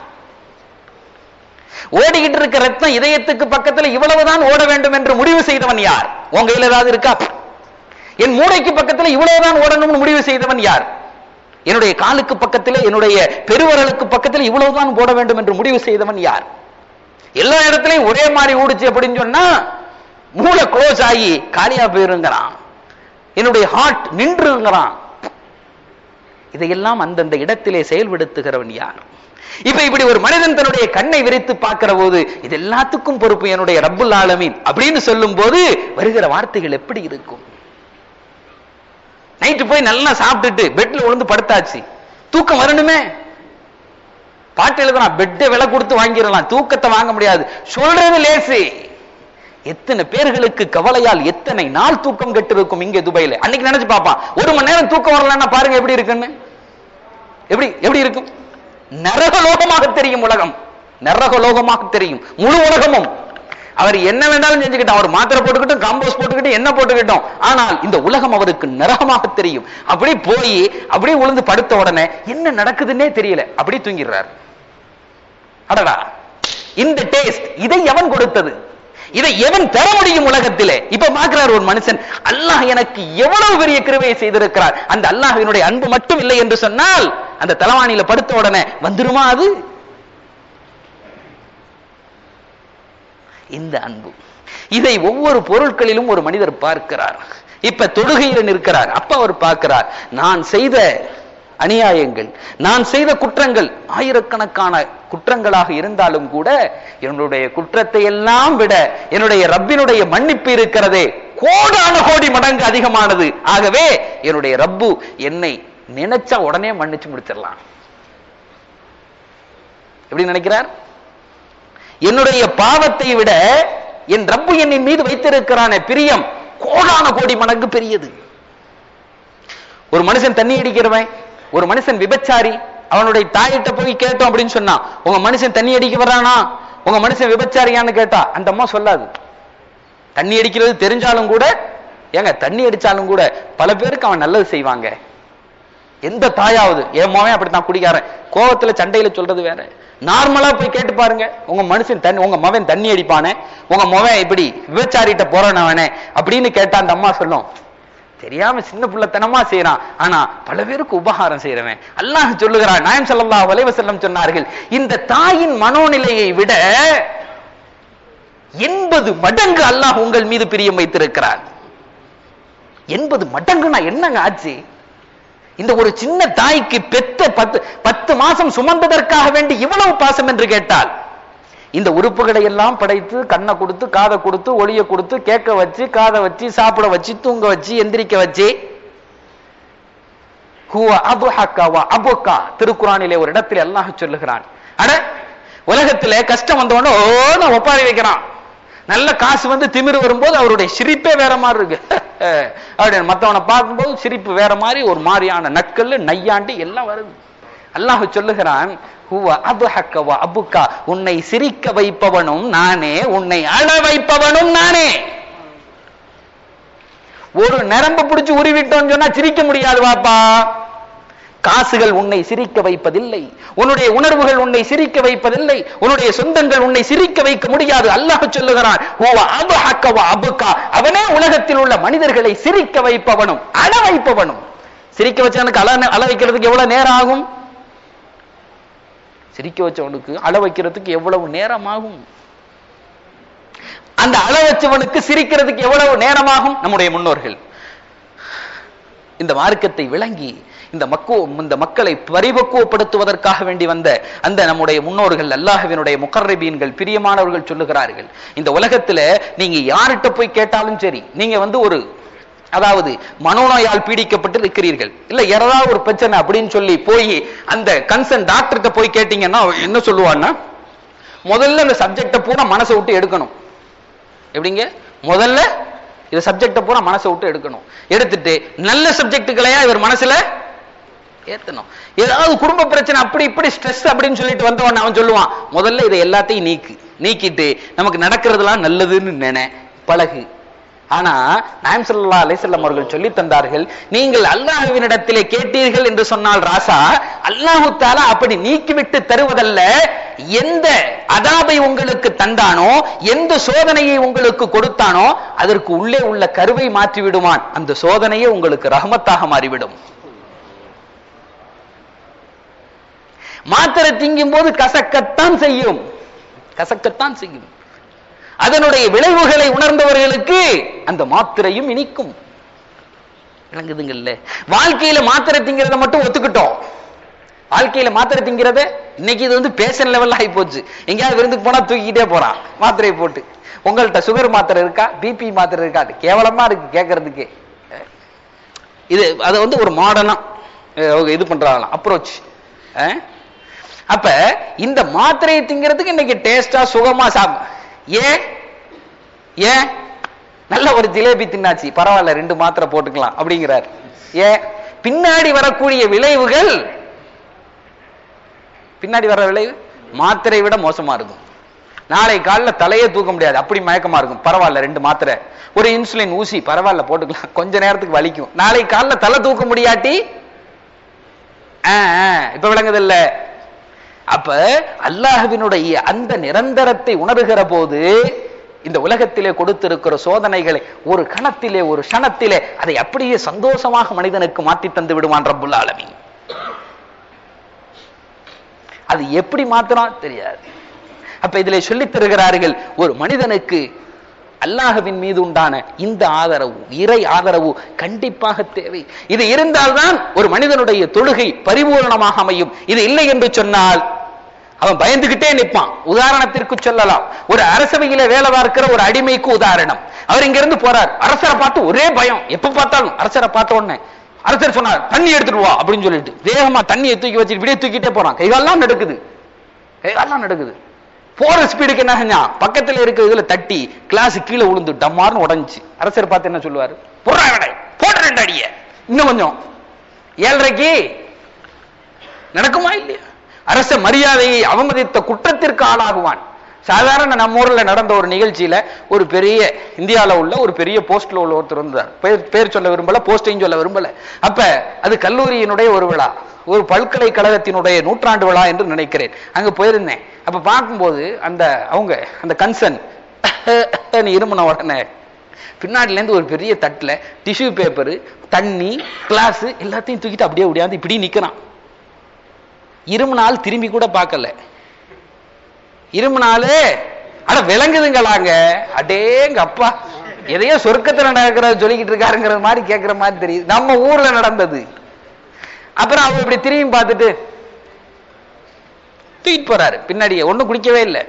ஓடிக்கிட்டு இருக்க ரத்தம் இதயத்துக்கு பக்கத்துல இவ்வளவுதான் ஓட வேண்டும் என்று முடிவு செய்தவன் யார்? உங்க கையில ஏதாவது இருக்கா? என் மூளைக்கு பக்கத்துல இவ்வளவுதான் ஓடணும்னு முடிவு செய்தவன் யார்? என்னுடைய காலுக்கு பக்கத்துல, என்னுடைய பெருவரலுக்கு பக்கத்துல இவ்வளவுதான் போட வேண்டும் என்று முடிவு செய்தவன் யார்? எல்லா இடத்துலயும் ஒரே மாதிரி ஓடுச்சு அப்படின்னு சொன்னா மூளை க்ளோஸ் ஆகி காலியா போயிருங்கிறான், என்னுடைய ஹார்ட் நின்றுங்கிறான். இதையெல்லாம் அந்தந்த இடத்திலே செயல்படுத்துகிறவன் யார்? இப்ப இப்படி ஒரு மனிதன் தன்னுடைய கண்ணை விரித்து பார்க்கிற போது இது எல்லாத்துக்கும் பொறுப்பு என்னுடைய ரப்புல் ஆலமீன் அப்படின்னு சொல்லும் போது வருகிற வார்த்தைகள் எப்படி இருக்கும்? நைட்டு போய் நல்லா சாப்பிட்டுட்டு பெட்ல விழுந்து படுத்தாச்சு, தூக்கம் வரணுமே. பாட்டு எழுதுறான், பெட்டை விலை கொடுத்து வாங்கிடலாம், தூக்கத்தை வாங்க முடியாது. சொல்றது லேசு. எத்தனை பேர்களுக்கு கவலையால் எத்தனை நாள் தூக்கம் கெட்டு இருக்கும் இங்க துபாயில. அன்னைக்கு நினைச்சு பாப்பான், ஒரு மணி நேரம் தூக்கம் வரலன்னா பாருங்க எப்படி இருக்குன்னு. எப்படி எப்படி இருக்கும்? நரகலோகமாக தெரியும் உலகம், நரகலோகமாக தெரியும் முழு உலகமும். அவர் என்ன வேண்டாலும் செஞ்சுக்கிட்டோம், அவர் மாத்திரை போட்டுக்கிட்டோம், காம்போஸ் போட்டுக்கிட்டு, என்ன போட்டுக்கிட்டோம், ஆனால் இந்த உலகம் அவருக்கு நரகமாக தெரியும். அப்படி போய் அப்படியே விழுந்து படுத்த உடனே என்ன நடக்குதுன்னே தெரியல, அப்படி தூங்கிடுறார். அடடா, இந்த டேஸ்ட் இதை எவன் கொடுத்தது? இதை எவன் பெற முடியும் உலகத்திலே? இப்ப பார்க்கிறார் ஒரு மனுஷன், அல்லாஹ் எனக்கு எவ்வளவு பெரிய கிருபையை செய்திருக்கிறார். அந்த அல்லாஹ்வினுடைய அன்பு மட்டும் இல்லை என்று சொன்னால் அந்த தலவாணியில படுத்த உடனே வந்துருமா அது? இந்த அன்பு, இதை ஒவ்வொரு பொருட்களிலும் ஒரு மனிதர் பார்க்கிறார். இப்ப தொழுகையில் நிற்கிறார், அப்ப அவர் பார்க்கிறார், நான் செய்த அநியாயங்கள், நான் செய்த குற்றங்கள் ஆயிரக்கணக்கான குற்றங்களாக இருந்தாலும் கூட என்னுடைய குற்றத்தை எல்லாம் விட என்னுடைய ரப்பினுடைய மன்னிப்பு இருக்கிறதே கோடான கோடி மடங்கு அதிகமானது. ஆகவே என்னுடைய ரப்பு என்னை நினைச்சா உடனே மன்னிச்சு முடிச்சிடலாம். எப்படி நினைக்கிறார்? என்னுடைய பாவத்தை விட என் ரப்பு என்னின் மீது வைத்திருக்கிறான பிரியம் கோடான கோடி மடங்கு பெரியது. ஒரு மனுஷன் தண்ணி அடிக்கிறவன், ஒரு மனுஷன் விபச்சாரி, அவனுடைய தாயிட்ட போய் கேட்டோம் அப்படின்னு சொன்னா, உங்க மனுஷன் தண்ணி அடிக்க வர்றானா, உங்க மனுஷன் விபச்சாரியான்னு கேட்டா அந்த அம்மா சொல்லாது. தண்ணி அடிக்கிறது தெரிஞ்சாலும் கூட, ஏங்க தண்ணி அடிச்சாலும் கூட பல பேருக்கு அவன் நல்லது செய்வாங்க. எந்த தாயாவது என் மகன் அப்படித்தான் குடிக்காரன், கோவத்துல சண்டையில சொல்றது வேற. நார்மலா போய் கேட்டு பாருங்க, உங்க மனுஷன் தண்ணி உங்க மகன் தண்ணி அடிப்பானே, உங்க மகன் இப்படி விபச்சாரிட்ட போறானவனே அப்படின்னு கேட்டா அந்த அம்மா சொல்லும், தெரியாம சின்ன பிள்ளைத்தனமா செய்யறான், ஆனா பல பேருக்கு உபகாரம் செய்யறவன். அல்லாஹ் சொல்லுகிறான், நாயகம் ஸல்லல்லாஹு அலைஹி வஸல்லம் சொன்னார்கள், இந்த தாயின் மனோநிலையை விட எண்பது மடங்கு அல்லாஹ் உங்கள் மீது பிரியம் வைத்திருக்கிறார். எண்பது மடங்குனா என்னங்க ஆச்சு? இந்த ஒரு சின்ன தாய்க்கு பெத்த பத்து பத்து மாசம் சுமந்ததற்காக வேண்டி இவ்வளவு பாசம் என்று கேட்டால், இந்த உறுப்புகளை எல்லாம் படைத்து கண்ணை கொடுத்து காதை கொடுத்து ஒளிய கொடுத்து கேட்க வச்சு காதை வச்சு சாப்பிட வச்சு தூங்க வச்சு எந்திரிக்க வச்சு, திருக்குறானிலே ஒரு இடத்தில் அல்லாஹ் சொல்லுகிறான், அட உலகத்திலே கஷ்டம் வந்தவொடனே ஓ நான் ஒப்பாரி வைக்கிறான், நல்ல காசு வந்து திமிரு வரும்போது அவருடைய சிரிப்பே வேற மாதிரி இருக்கு அப்படின்னு மற்றவனை பார்க்கும்போது சிரிப்பு வேற மாதிரி, ஒரு மாதிரியான நக்கல் நையாண்டி எல்லாம் வருது. அல்லாஹ் சொல்லுகிறான், உன்னை சிரிக்க வைப்பவனும் நானே, உன்னை அழ வைப்பவனும் நானே. ஒரு நரம்பு பிடிச்சு உருவிட்டோன்னு சொன்னா சிரிக்க முடியாது வாப்பா. காசுகள் உன்னை சிரிக்க வைப்பதில்லை, உன்னுடைய உணர்வுகள் உன்னை சிரிக்க வைப்பதில்லை, உன்னுடைய சொந்தங்கள் உன்னை சிரிக்க வைக்க முடியாது. அல்லாஹ் சொல்லுகிறான், அவனே உலகத்தில் உள்ள மனிதர்களை சிரிக்க வைப்பவனும் அழ வைப்பவனும். சிரிக்க வச்சவனுக்கு அழ அழ வைக்கிறதுக்கு எவ்வளவு நேரம் ஆகும்? சிரிக்க வச்சவனுக்கு அழ வைக்கிறதுக்கு எவ்வளவு நேரம் ஆகும்? அந்த அழ வச்சவனுக்கு சிரிக்கிறதுக்கு எவ்வளவு நேரமாகும்? நம்முடைய முன்னோர்கள் இந்த மார்க்கத்தை விளங்கி இந்த மக்கோ இந்த மக்களை பரிபக்குவப்படுத்துவதற்காக வேண்டி வந்த அந்த நம்முடைய முன்னோர்கள், அல்லாஹ்வினுடைய முகர்ரபீன்கள், பிரியமானவர்கள் சொல்லுகிறார்கள், இந்த உலகத்துல நீங்க யார்கிட்ட போய் கேட்டாலும் சரி, நீங்க வந்து ஒரு அதாவது மனோநோயால் பீடிக்கப்பட்டு இருக்கிறீர்கள், இல்ல ஏதாவது ஒரு பிரச்சனை அப்படின்னு சொல்லி போய் அந்த கன்சர்ன் டாக்டர்கிட்ட போய் கேட்டீங்கன்னா என்ன சொல்லுவான்னா, முதல்ல இந்த சப்ஜெக்ட பூரா மனசை விட்டு எடுக்கணும். எப்படிங்க? முதல்ல இந்த சப்ஜெக்ட பூரா மனசை விட்டு எடுக்கணும். எடுத்துட்டு நல்ல சப்ஜெக்டுகளையா இவர் மனசுல ஏத்தணும். ஏதாவது குடும்ப பிரச்சனை அப்படி இப்படி ஸ்ட்ரெஸ் அப்படின்னு சொல்லிட்டு வந்தவன் அவன் சொல்லுவான், முதல்ல இதை எல்லாத்தையும் நீக்கு, நீக்கிட்டு நமக்கு நடக்கிறதுலாம் நல்லதுன்னு நினை, பழகு. ஆனா நாயகம் ஸல்லல்லாஹு அலைஹி வஸல்லம் அவர்கள் சொல்லி தந்தார்கள், நீங்கள் அல்லாஹ்வினிடத்திலே கேட்டீர்கள் என்று சொன்னால் ராசா, அல்லாஹ் தஆலா அப்படி நீக்கிவிட்டு தருவதல்ல, எந்த அதாபை உங்களுக்கு தந்தானோ, எந்த சோதனையை உங்களுக்கு கொடுத்தானோ அதற்கு உள்ளே உள்ள கருவை மாற்றி விடுவான். அந்த சோதனையே உங்களுக்கு ரஹமத்தாக மாறிவிடும். மாத்திரை திங்கும் போது கசக்கத்தான் செய்யும், கசக்கத்தான் செய்யும். அதனுடைய விளைவுகளை உணர்ந்தவர்களுக்கு அந்த மாத்திரையும் இனிக்கும். விளங்குதுங்கல்ல? வாழ்க்கையில மாத்திரை திங்கிறத மட்டும் ஒத்துக்கிட்டோம். வாழ்க்கையில மாத்திரை திங்கிறத இன்னைக்கு இது வந்து பேஷன் லெவல்ல ஆகி போச்சு. எங்கேயாவது விருந்துக்கு போனா தூக்கிட்டே போறான் மாத்திரையை போட்டு. உங்கள்கிட்ட சுகர் மாத்திரை இருக்கா, பிபி மாத்திரை இருக்கா? கேவலமா இருக்கு கேட்கறதுக்கு. இது அதை வந்து ஒரு மாடர்னா இது பண்றாங்களாம் அப்ரோச். அப்ப இந்த மாத்திரையை திங்கிறதுக்கு இன்னைக்கு டேஸ்டா சுகமா சாப்பிட, ஏன் ஏன் நல்ல ஒரு ஜிலேபி தின்னாச்சு பரவாயில்ல ரெண்டு மாத்திரை போட்டுக்கலாம் அப்படிங்கிறார். ஏன்? பின்னாடி வரக்கூடிய விளைவுகள், பின்னாடி வர விளைவு மாத்திரை விட மோசமா இருக்கும். நாளை காலில் தலையே தூக்க முடியாது, அப்படி மயக்கமா இருக்கும். பரவாயில்ல ரெண்டு மாத்திரை, ஒரு இன்சுலின் ஊசி பரவாயில்ல போட்டுக்கலாம், கொஞ்ச நேரத்துக்கு வலிக்கும். நாளை காலில் தலை தூக்க முடியாட்டி இப்ப விளங்குதில்ல? அப்ப அல்லாஹ்வினுடைய அந்த நிரந்தரத்தை உணர்கிற போது இந்த உலகத்திலே கொடுத்திருக்கிற சோதனைகளை ஒரு கணத்திலே ஒரு க்ஷணத்திலே அதை அப்படியே சந்தோஷமாக மனிதனுக்கு மாற்றி தந்து விடுவான் ரப்புல் ஆலமீன். அது எப்படி மாத்திரம் தெரியாது. அப்ப இதிலே சொல்லித் தருகிறார்கள், ஒரு மனிதனுக்கு அல்லாஹ்வின் மீது உண்டான இந்த ஆதரவு, இறை ஆதரவு கண்டிப்பாக தேவை. இது இருந்தால்தான் ஒரு மனிதனுடைய தொழுகை பரிபூர்ணமாக அமையும். இது இல்லை என்று சொன்னால் அவன் பயந்துகிட்டே நிற்பான். உதாரணத்திற்கு சொல்லலாம், ஒரு அரசவையில வேலை பார்க்கிற ஒரு அடிமைக்கு உதாரணம். அவர் இங்க இருந்து போறார், அரசரை பார்த்து ஒரே பயம், எப்ப பார்த்தாலும் அரசரை பார்த்த உடனே அரசர் சொன்னார் தண்ணி எடுத்துட்டு வா அப்படின்னு சொல்லிட்டு வேகமா தண்ணியை தூக்கி வச்சுட்டு விடிய தூக்கிட்டே போறான். கைகாலாம் நடக்குது, கைகாலாம் நடக்குது. போற ஸ்பீடுக்கு என்ன செஞ்சான், பக்கத்துல இருக்க இதுல தட்டி கிளாஸ் கீழே விழுந்து டம்மார்னு உடஞ்சி. அரசர் பார்த்து என்ன சொல்லுவாரு, போடுற போட்ட ரெண்டு அடிய இன்னும் கொஞ்சம் ஏழரைக்கு நடக்குமா இல்லையா? அரச மரியாதையை அவமதித்த குற்றத்திற்கு ஆளாகுவான். சாதாரண நம்ம ஊர்ல நடந்த ஒரு நிகழ்ச்சியில ஒரு பெரிய இந்தியாவில் உள்ள ஒரு பெரிய போஸ்ட்ல உள்ள ஒருத்தர் இருந்தார். பேர் பேர் சொல்ல விரும்பல, போஸ்டையும் சொல்ல விரும்பல. அப்ப அது கல்லூரியினுடைய ஒரு விழா, ஒரு பல்கலைக்கழகத்தினுடைய நூற்றாண்டு விழா என்று நினைக்கிறேன். அங்க போயிருந்தேன். அப்ப பார்க்கும்போது அந்த அவங்க அந்த கன்சர்ன் இருமுன உடனே பின்னாடில இருந்து ஒரு பெரிய தட்டுல டிஷ்யூ பேப்பரு, தண்ணி, கிளாஸ் எல்லாத்தையும் தூக்கிட்டு அப்படியே முடியாது இப்படி நிக்கிறான். இருமுனால் திரும்பி கூட பார்க்கல. இருமுனாலே அட விளங்குதுங்களாங்க, அடேங்க அப்பா எதையோ சொர்க்கத்துல நடக்கிறது சொல்லிக்கிட்டு இருக்காருங்கிற மாதிரி கேட்கிற மாதிரி தெரியுது. நம்ம ஊர்ல நடந்தது. அப்புறம் அவர் இப்படி திரும்பி பார்த்துட்டு தூக்கிட்டு போறாரு பின்னாடியே. ஒண்ணும் குடிக்கவே இல்லை.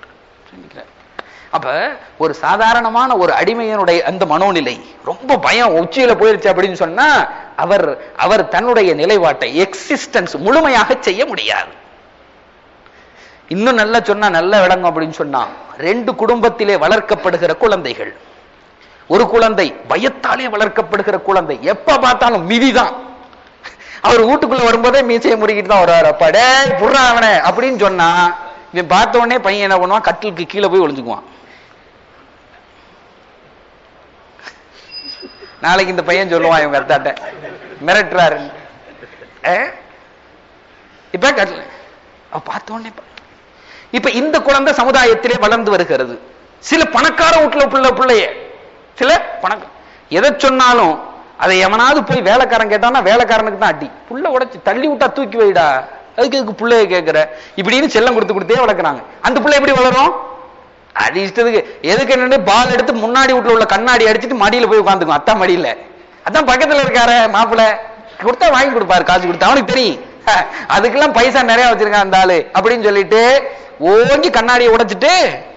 அப்ப ஒரு சாதாரணமான ஒரு அடிமையனுடைய அந்த மனோநிலை ரொம்ப பயம் உச்சியில போயிருச்சு அப்படின்னு சொன்னா அவர் அவர் தன்னுடைய நிலைப்பாட்டை எக்ஸிஸ்டன்ஸ் முழுமையாக செய்ய முடியாது. இன்னும் நல்லா சொன்னா நல்ல விளங்கும் அப்படின்னு சொன்னா ரெண்டு குடும்பத்திலே வளர்க்கப்படுகிற குழந்தைகள். ஒரு குழந்தை பயத்தாலே வளர்க்கப்படுகிற குழந்தை, எப்ப பார்த்தாலும் மிதிதான். அவர் வீட்டுக்குள்ள வரும்போதே மீசையை முறுக்கிட்டு தான் வருவார். அப்படே புறா அவனை அப்படின்னு சொன்னா இவன் பார்த்த உடனே பையன் என்ன பண்ணுவான், கட்டிலுக்கு கீழே போய் ஒளிஞ்சுக்குவான். நாளைக்கு இந்த பையன் சொல்லுவான் இவங்க அத்தாட்ட மிரட்டுறாரு. இப்ப கட்டில பார்த்த உடனே இப்ப இந்த குழந்தை சமுதாயத்திலே வளர்ந்து வருகிறது. சில பணக்கார வீட்டுல பிள்ளை பிள்ளைய சில பணக்கார எதை சொன்னாலும் அதை எவனாவது போய் வேலைக்காரன் கேட்டான்னா வேலைக்காரனுக்கு தான் அடி. புள்ள உடைச்சு தள்ளி விட்டா தூக்கி வைடா, அதுக்கு எதுக்கு பிள்ளைய கேட்கிற இப்படின்னு செல்லம் கொடுத்து கொடுத்தே வளர்க்குறாங்க. அந்த பிள்ளை எப்படி வளரும்? அது இஷ்டத்துக்கு எதுக்கு என்னன்னு பால் எடுத்து முன்னாடி வீட்டுல உள்ள கண்ணாடி அடிச்சுட்டு மடியில போய் உட்காந்துக்கும். அத்தான் மடியில, அதான் பக்கத்துல இருக்காரு மாப்பிள்ள கொடுத்தா வாங்கி கொடுப்பாரு, காசு கொடுத்தா அவனுக்கு தெரியும். அதுக்கெல்லாம் பைசா நிறைய வச்சிருக்கான் அந்த ஆளு அப்படின்னு சொல்லிட்டு ஓங்கி கண்ணாடியை உடைச்சிட்டு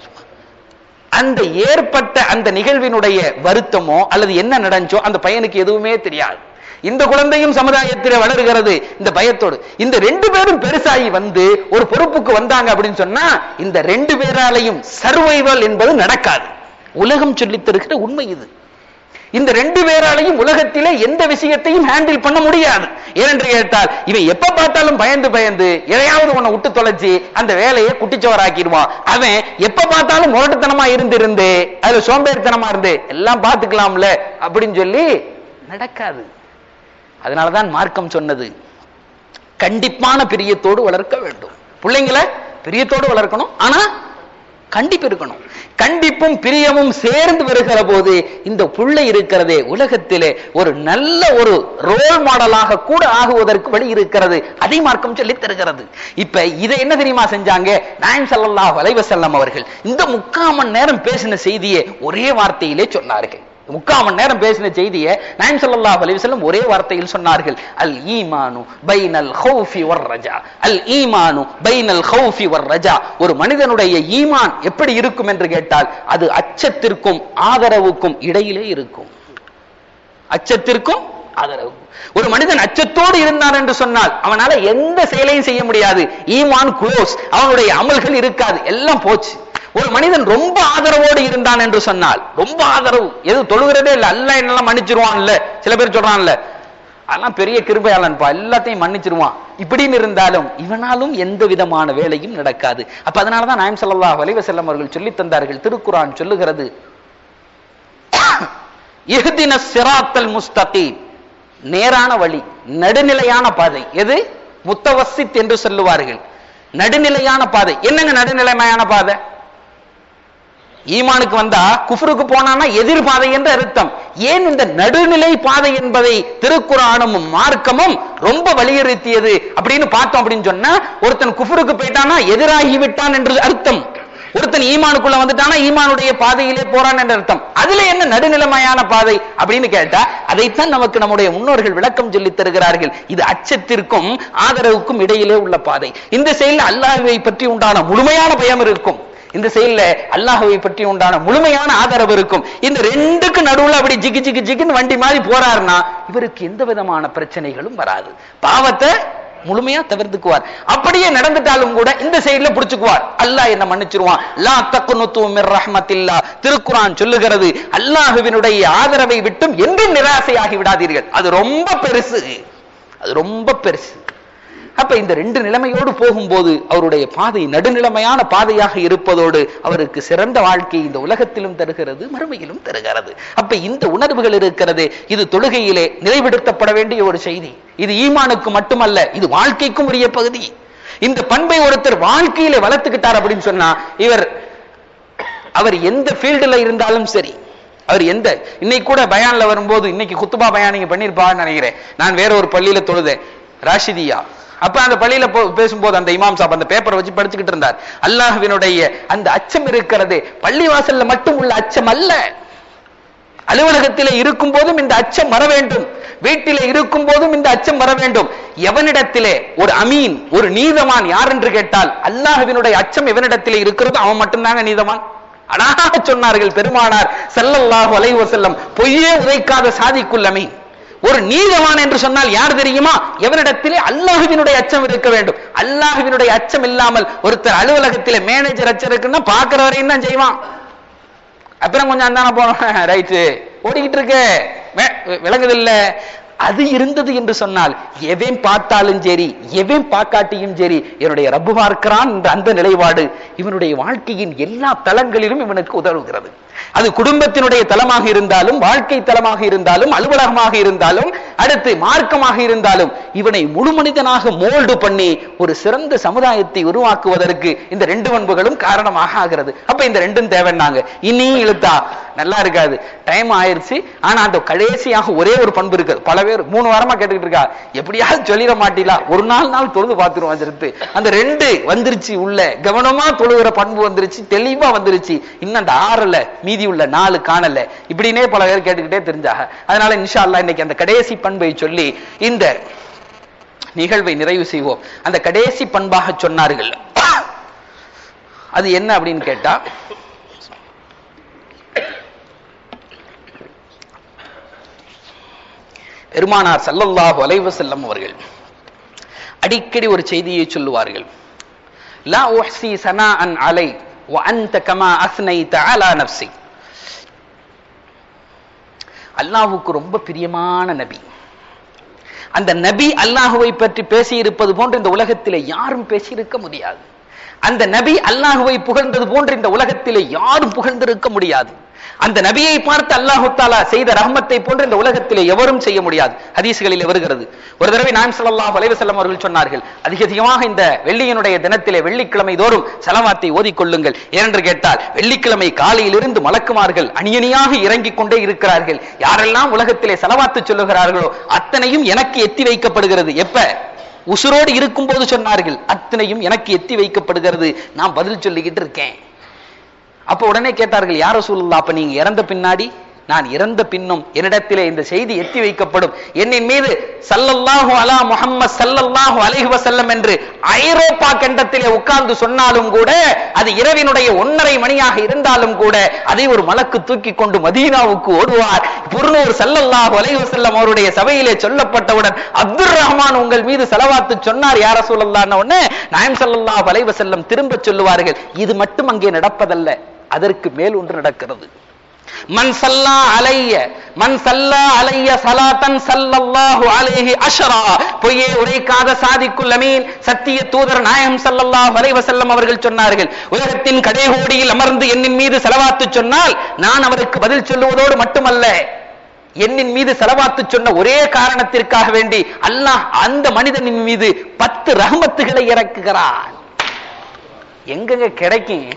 அந்த ஏற்பட்ட அந்த நிகழ்வினுடைய வருத்தமோ அல்லது என்ன நடந்துச்சோ அந்த பையனுக்கு எதுவுமே தெரியாது. இந்த குழந்தையும் சமுதாயத்தில் வளர்கிறது இந்த பயத்தோடு. இந்த ரெண்டு பேரும் பெருசாகி வந்து ஒரு பொறுப்புக்கு வந்தாங்க அப்படின்னு சொன்னா இந்த ரெண்டு பேராலையும் சர்வைவல் என்பது நடக்காது. உலகம் சொல்லித் தருகிற உண்மை இது. இந்த ரெண்டு பேராலையும் உலகத்திலே எந்த விஷயத்தையும் ஹேண்டில் பண்ண முடியாது. ஏனென்று கேட்டால் இவன் எப்ப பார்த்தாலும் பயந்து பயந்து எதையாவது உன்னை விட்டு தொலைச்சி அந்த வேலையை குட்டிச்சவராக்கிடுவான். அவன் எப்ப பார்த்தாலும் முரட்டுத்தனமா இருந்திருந்து அதுல சோம்பேறித்தனமா இருந்து எல்லாம் பார்த்துக்கலாம்ல அப்படின்னு சொல்லி நடக்காது. அதனாலதான் மார்க்கம் சொன்னது கண்டிப்பான பிரியத்தோடு வளர்க்க வேண்டும். பிள்ளைங்களை பிரியத்தோடு வளர்க்கணும், ஆனா கண்டிப்பு இருக்கணும். கண்டிப்பும் பிரியமும் சேர்ந்து வருகிற போது இந்த புள்ளை இருக்கிறதே உலகத்திலே ஒரு நல்ல ஒரு ரோல் மாடலாக கூட ஆகுவதற்கு வழி இருக்கிறது. அதை மார்க்கம் சொல்லித் தருகிறது. இப்ப இதை என்ன தெரியுமா செஞ்சாங்க? நாயகம் ஸல்லல்லாஹு அலைஹி வஸல்லம் அவர்கள் இந்த முக்கால் மணி நேரம் பேசின செய்தியை ஒரே வார்த்தையிலே சொன்னார்கள். முக்கால் மணி நேரம் பேசின செய்தியை நாயகம் ஸல்லல்லாஹு அலைஹி வஸல்லம் ஒரே வார்த்தையில் சொன்னார்கள். அல் ஈமானு பைனல் ஹௌஃபி வர் ரஜா. அல் ஈமானு பைனல் ஹௌஃபி வர் ரஜா. ஒரு மனிதனுடைய ஈமான் எப்படி இருக்கும் என்று கேட்டால் அது அச்சத்திற்கும் ஆதரவுக்கும் இடையிலே இருக்கும். அச்சத்திற்கும் ஆதரவுக்கும். ஒரு மனிதன் அச்சத்தோடு இருந்தான் என்று சொன்னால் அவனால எந்த செயலையும் செய்ய முடியாது. ஈமான் க்ளோஸ், அவனுடைய அமல்கள் இருக்காது, எல்லாம் போச்சு. ஒரு மனிதன் ரொம்ப ஆதரவோடு இருந்தான் என்று சொன்னால், ரொம்ப ஆதரவு எது தொழுகிறதே இல்லை, அல்லாஹ் என்னெல்லாம் மன்னிச்சிருவான் இல்ல, சில பேர் சொல்றான்ல அதெல்லாம் பெரிய கிருபையாளன்பா எல்லாத்தையும் மன்னிச்சிருவான் இப்படின்னு இருந்தாலும் இவனாலும் எந்த விதமான வேலையும் நடக்காது. அப்ப அதனாலதான் நாயகம் ஸல்லல்லாஹு அலைஹி வஸல்லம் அவர்கள் சொல்லி தந்தார்கள். திருக்குர்ஆன் சொல்லுகிறது இஹ்தினஸ் ஸிராத்தல் முஸ்தகீம், நேரான வழி, நடுநிலையான பாதை. எது? முத்தவஸ்ஸித் என்று சொல்லுவார்கள், நடுநிலையான பாதை. என்னங்க நடுநிலைமையான பாதை? ஈமானுக்கு வந்தா குஃப்ருக்கு போனான்னா எதிர்பாதை என்று அர்த்தம். ஏன் இந்த நடுநிலை பாதை என்பதை திருக்குர்ஆனும் மார்க்கமும் ரொம்ப வலியுறுத்தியது அப்படின்னு பார்த்தோம் அப்படின்னு சொன்னா, ஒருத்தன் குஃப்ருக்கு போயிட்டானா எதிராகி விட்டான் என்று அர்த்தம். ஒருத்தன் ஈமானுக்குள்ள வந்துட்டானா ஈமானுடைய பாதையிலே போறான் என்று அர்த்தம். அதுல என்ன நடுநிலைமையான பாதை அப்படின்னு கேட்டா அதைத்தான் நமக்கு நம்முடைய முன்னோர்கள் விளக்கம் சொல்லி தருகிறார்கள். இது அச்சத்திற்கும் ஆதரவுக்கும் இடையிலே உள்ள பாதை. இந்த செயலில் அல்லாஹ்வை பற்றி உண்டான முழுமையான பயம் இருக்கும், இந்த செயல்ல அல்லாஹ்வை பற்றி உண்டான முழுமையான ஆதரவு இருக்கும். இந்த ரெண்டுக்கு நடுவுல அப்படி ஜிகி ஜிகி ஜிகின்னு வண்டி மாதிரி போறாருன்னா இவருக்கு எந்த விதமான பிரச்சனைகளும் வராது. பாவத்தை முழுமையா தவிர்த்துக்குவார். அப்படியே நடந்துட்டாலும் கூட இந்த சைடுல புடிச்சுக்குவார், அல்லாஹ் என்ன மன்னிச்சிருவான். லா தக்னுது மிர் ரஹ்மத்தில்லாஹ், திருக்குர்ஆன் சொல்லுகிறது அல்லாஹ்வினுடைய ஆதரவை விட்டும் என்றும் நிராசையாகி விடாதீர்கள். அது ரொம்ப பெருசு, அது ரொம்ப பெருசு. அப்ப இந்த ரெண்டு நிலைமையோடு போகும்போது அவருடைய பாதை நடுநிலைமையான பாதையாக இருப்பதோடு அவருக்கு சிறந்த வாழ்க்கை இந்த உலகத்திலும் தருகிறது, மறுமையிலும் தருகிறது. அப்ப இந்த உணர்வுகள் இருக்கிறது, இது தொழுகையிலே நிறைவேற்றப்பட வேண்டிய ஒரு செய்தி. இது ஈமானுக்கு மட்டுமல்ல, இது வாழ்க்கைக்கும் உரிய பகுதி. இந்த பண்பை ஒருத்தர் வாழ்க்கையில வளர்த்துக்கிட்டார் அப்படின்னு சொன்னா இவர் அவர் எந்த ஃபீல்டுல இருந்தாலும் சரி, அவர் எந்த இன்னைக்கு கூட பயான்ல வரும்போது, இன்னைக்கு குத்துபா பயான் நீங்க பண்ணிருப்பான்னு நினைக்கிறேன். நான் வேற ஒரு பள்ளியில தொழுதேன், ராஷிதியா. அப்ப அந்த பள்ளியில பேசும்போது அந்த இமாம் சாப் அந்த பேப்பரை வச்சு படிச்சுக்கிட்டு இருந்தார். அல்லாஹ்வினுடைய அந்த அச்சம் இருக்கிறது பள்ளிவாசல்ல மட்டும் உள்ள அச்சம் அல்ல, அலுவலகத்திலே இருக்கும் போதும் இந்த அச்சம் வர வேண்டும், வீட்டிலே இருக்கும் போதும் இந்த அச்சம் வர வேண்டும். எவனிடத்திலே ஒரு அமீன், ஒரு நீதமான் யார் என்று கேட்டால், அல்லாஹ்வினுடைய அச்சம் எவனிடத்திலே இருக்கிறதோ அவன் மட்டும்தாங்க நீதமான். அழகாக சொன்னார்கள் பெருமானார் ஸல்லல்லாஹு அலைஹி வஸல்லம், பொய்யே உரைக்காத சாதிக்குல் அமீன். ஒரு நீதவான் என்று சொன்னால் யார் தெரியுமா? எவரிடத்திலே அல்லாஹ்வினுடைய அச்சம் இருக்க வேண்டும். அல்லாஹ்வினுடைய அச்சம் இல்லாமல் ஒருத்தர் அலுவலகத்திலே மேனேஜர் அச்சம் இருக்குன்னா பாக்குற வரையும் தான் செய்வான். அப்புறம் கொஞ்சம் அந்தான போனோம், ரைட்டு ஓடிக்கிட்டு இருக்கு, விளங்குதில்ல. அது இருந்தது என்று சொன்னால் எவன் பார்த்தாலும் சரி, எவன் பார்க்காட்டியும் சரி, என்னுடைய ரப்பு பார்க்கிறான் என்ற அந்த நிலைப்பாடு இவனுடைய வாழ்க்கையின் எல்லா தளங்களிலும் இவனுக்கு உதவுகிறது. அது குடும்பத்தினுடைய தளமாக இருந்தாலும், வாழ்க்கை தளமாக இருந்தாலும், அலுவலகமாக இருந்தாலும், அடுத்து மார்க்கமாக இருந்தாலும், இவனை முழு மனிதனாக மோல்டு பண்ணி ஒரு சிறந்த சமுதாயத்தை உருவாக்குவதற்கு இந்த ரெண்டு பண்புகளும் காரணமாக ஆகிறது. அப்ப இந்த ரெண்டும் தேவைன்னாங்க. இனியும் இழுத்தா நல்லா இருக்காது, டைம் ஆயிருச்சு. ஆனா அந்த கடைசியாக ஒரே ஒரு பண்பு இருக்கு. பல பேர் மூணு வாரமா கேட்டுக்கிட்டு இருக்கா, எப்படியாவது சொல்லிட மாட்டீங்களா, ஒரு நாள் நாள் தொழுது பார்த்துருவோம் சொல்லிட்டு. அந்த ரெண்டு வந்துருச்சு, உள்ள கவனமா தொழுகிற பண்பு வந்துருச்சு, தெளிவா வந்துருச்சு. இன்னும் அந்த ஆறுல மீதி உள்ள நாலு காணல. இப்படினே பல பேர் கேட்டுக்கிட்டே தெரிஞ்சாங்க. அதனால இன்ஷா அல்லாஹ் இன்னைக்கு அந்த கடைசி பண்பை சொல்லி இந்த நிகழ்வை நிறைவு செய்வோம். அந்த கடைசி பண்பாக சொன்னார்கள், அது என்ன அப்படின்னு கேட்டா, பெருமானார் ஸல்லல்லாஹு அலைஹி வஸல்லம் அவர்கள் அடிக்கடி ஒரு செய்தியை சொல்லுவார்கள். லா உஹ்சி ஸனாஅன் அலை வ அன்த கமா அஸ்னைத அலா நஃப்ஸி. அல்லாஹ்வுக்கு ரொம்ப பிரியமான நபி. அந்த நபி அல்லாஹ்வை பற்றி பேசி இருப்பது போன்று இந்த உலகத்திலே யாரும் பேசி இருக்க முடியாது. அந்த நபி அல்லாஹ்வை புகழ்ந்தது போன்று இந்த உலகத்திலே யாரும் புகழ்ந்திருக்க முடியாது. அந்த நபியை பார்த்து அல்லாஹு தஆலா செய்த ரஹ்மத்தை போன்று இந்த உலகத்திலே எவரும் செய்ய முடியாது. ஹதீஸ்களில் வருகிறது. ஒரு தடவை நாயகம் ஸல்லல்லாஹு அலைஹி வஸல்லம் அவர்கள் சொன்னார்கள், அதிக அதிகமாக இந்த வெள்ளியினுடைய தினத்திலே வெள்ளிக்கிழமை தோறும் ஸலவாத்தை ஓதிக்கொள்ளுங்கள். ஏனென்று கேட்டால், வெள்ளிக்கிழமை காலையிலிருந்து மலக்குமார்கள் அணியணியாக இறங்கிக் கொண்டே இருக்கிறார்கள். யாரெல்லாம் உலகத்திலே ஸலவாத்து சொல்லுகிறார்களோ அத்தனையும் எனக்கு எத்தி வைக்கப்படுகிறது. எப்ப? உசுரோடு இருக்கும் போது சொன்னார்கள், அத்தனையும் எனக்கு எத்தி வைக்கப்படுகிறது, நான் பதில் சொல்லிக்கிட்டு இருக்கேன். அப்ப உடனே கேட்டார்கள், யா ரசூலுல்லாஹ், அப்ப நீங்க இறந்த பின்னாடி? நான் இறந்த பின்னும் என்னிடத்திலே இந்த செய்தி எத்தி வைக்கப்படும். என்னின் மீது ஸல்லல்லாஹு அலா முஹம்மத் ஸல்லல்லாஹு அலைஹி வஸல்லம் என்று ஐரோப்பா கண்டத்திலே உட்கார்ந்து சொன்னாலும் கூட, அது இரவினுடைய ஒன்னரை மணியாக இருந்தாலும் கூட, அதை ஒரு மலக்கு தூக்கி கொண்டு மதீனாவுக்கு ஓடுவார். புர்னூர் ஸல்லல்லாஹு அலைஹி வஸல்லம் அவருடைய சபையிலே சொல்லப்பட்டவுடன், அப்துர் ரஹ்மான் உங்கள் மீது ஸலவாத்து சொன்னார் யா ரசூலுல்லாஹ்ன உடனே நாயகம் ஸல்லல்லாஹு அலைஹி வஸல்லம் திரும்ப சொல்லுவார்கள், இது மட்டும் அங்கே நடப்பதல்ல, அதற்கு மேல் ஒன்று நடக்கிறது. மன் ஸல்லா அலைய மன் ஸல்லா அலைய ஸலாத்தன் ஸல்லல்லாஹு அலைஹி அஷ்ரா. பொய்யே உரைக்காத சாதிக்குல் அமீன், சத்திய தூதர் நாயகம் ஸல்லல்லாஹு அலைஹி வஸல்லம் அவர்கள் சொன்னார்கள், உலகத்தின் கடைகோடியில் அமர்ந்து என்னின் மீது ஸலவாத்து சொன்னால் நான் அவருக்கு பதில் சொல்லுவதோடு மட்டுமல்ல, என்னின் மீது ஸலவாத்து சொன்ன ஒரே காரணத்திற்காக வேண்டி அல்லாஹ் அந்த மனிதனின் மீது பத்து ரஹ்மத்துகளை இறக்குகிறான். எங்கங்க கிடைக்கும்?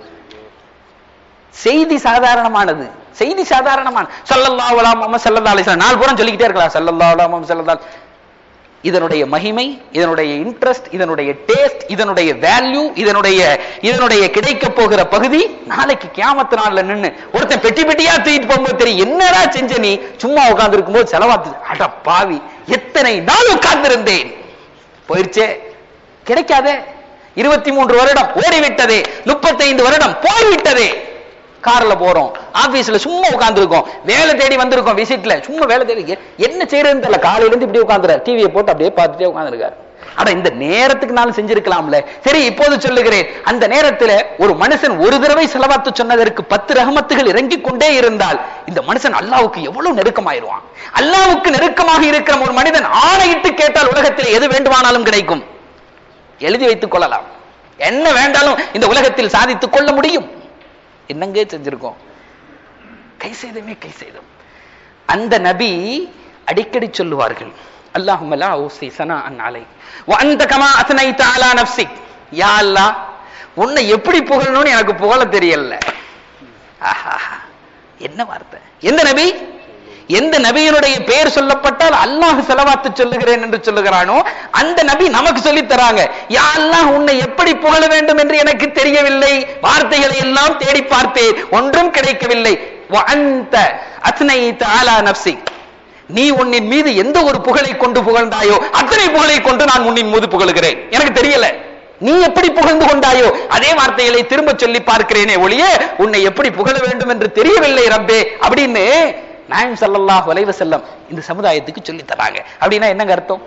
செய்தி சாதாரணமானது, செய்தி சாதாரணமான ஸல்லல்லாஹு அலைஹி முஹம்மது ஸல்லல்லாஹு அலைஹி வஸல்லம் நாலு புறம் சொல்லிக்கிட்டே இருக்கலாம். ஸல்லல்லாஹு அலைஹி முஹம்மது ஸல்லல்லாஹு. இதனுடைய மகிமை, இதனுடைய இன்ட்ரெஸ்ட், இதனுடைய டேஸ்ட், இதனுடைய வேல்யூ, இதனுடைய இதனுடைய கிடைக்க போகிற பகுதி நாளைக்கு கியாமத் நாள்ல நின்னு ஒருத்தன் பெட்டி பெட்டியா தூக்கிட்டு போகும்போது தெரியும், என்னடா செஞ்ச நீ? சும்மா உட்கார்ந்து இருக்கும்போது செலவாத்து, அட பாவி, எத்தனை நாள் உட்கார்ந்து இருந்தேன், போயிருச்சே, கிடைக்காதே. இருபத்தி மூன்று வருடம் ஓடிவிட்டதே, முப்பத்தைந்து வருடம் போய்விட்டதே. கார்ல போறோம், ஆபீஸ்ல சும்மா உட்கார்ந்து இருக்கோம், வேலை தேடி வந்திருக்கோம், விசிட்ல சும்மா வேலை தேடி என்ன செய்யறதுன்னு தெரியல, காலையில இருந்து இப்படி உட்காந்துற டிவியை போட்டு அப்படியே பார்த்துட்டே உட்காந்துருக்காரு. அட இந்த நேரத்துக்குனாலும் செஞ்சிருக்கலாம்ல. சரி இப்போது சொல்லுகிறேன், அந்த நேரத்தில் ஒரு மனுஷன் ஒரு தடவை ஸலவாத்து சொன்னதற்கு பத்து ரஹமத்துகள் இறங்கிக் கொண்டே இருந்தால் இந்த மனுஷன் அல்லாஹ்வுக்கு எவ்வளவு நெருக்கமாயிருவான். அல்லாஹ்வுக்கு நெருக்கமாக இருக்கிற ஒரு மனிதன் ஆணையிட்டு கேட்டால் உலகத்தில் எது வேண்டுமானாலும் கிடைக்கும். எழுதி வைத்துக் கொள்ளலாம், என்ன வேண்டாலும் இந்த உலகத்தில் சாதித்துக் கொள்ள முடியும். என்னங்க செஞ்சிருக்கோம்? கை செய்தமே கை செய்தோம். அந்த நபி அடிக்கடி சொல்லுவார்கள், அல்லாஹும்ம லா உஸி ஸனாஅன் அலைக் வ அன்த கமா அஸ்னைத அலா நஃப்ஸிக். யா அல்லாஹ், உன்னை எப்படி புகழணும்னு எனக்கு புகழ தெரியல. ஆஹா, என்ன வார்த்தை! எந்த நபி, எந்த நபியினுடைய பெயர் சொல்லப்பட்டால் அல்லாஹ் ஸலவாத்து சொல்லுகிறேன் என்று சொல்லுகிறானோ அந்த நபி நமக்கு சொல்லி தராங்க, யா அல்லாஹ், உன்னை எப்படி புகழ வேண்டும் என்று எனக்கு தெரியவில்லை. வார்த்தைகளை எல்லாம் தேடி பார்த்தேன், ஒன்றும் கிடைக்கவில்லை. வ அன்த அஸ்னைத அலா நஃப்ஸிக், நீ உன்னின் மீது எந்த ஒரு புகழை கொண்டு புகழ்ந்தாயோ அத்தனை புகழை கொண்டு நான் உன்னின் மீது புகழுகிறேன். எனக்கு தெரியல நீ எப்படி புகழ்ந்து கொண்டாயோ அதே வார்த்தைகளை திரும்ப சொல்லி பார்க்கிறேனே ஒழிய உன்னை எப்படி புகழ வேண்டும் என்று தெரியவில்லை ரப்பே அப்படின்னு நாயகம் ஸல்லல்லாஹு அலைஹி வஸல்லம் இந்த சமுதாயத்துக்கு சொல்லி தராங்க. அப்படின்னா என்னங்க அர்த்தம்?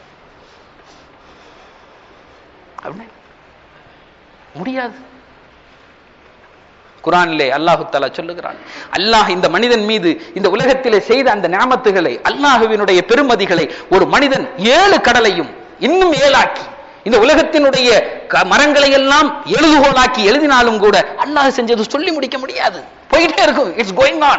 முடியாது. குர்ஆனிலே அல்லாஹ் தஆலா சொல்லுகிறான், அல்லாஹ் இந்த மனிதன் மீது இந்த உலகத்திலே செய்த அந்த நிஅமத்துகளை, அல்லாஹ்வினுடைய பெருமதிகளை ஒரு மனிதன் ஏழு கடலையும் இன்னும் ஏழாக்கி இந்த உலகத்தினுடைய மரங்களை எல்லாம் எழுதுகோலாக்கி எழுதினாலும் கூட அல்லாஹ் செஞ்சது சொல்லி முடிக்க முடியாது, போயிட்டே இருக்கும். It's going on.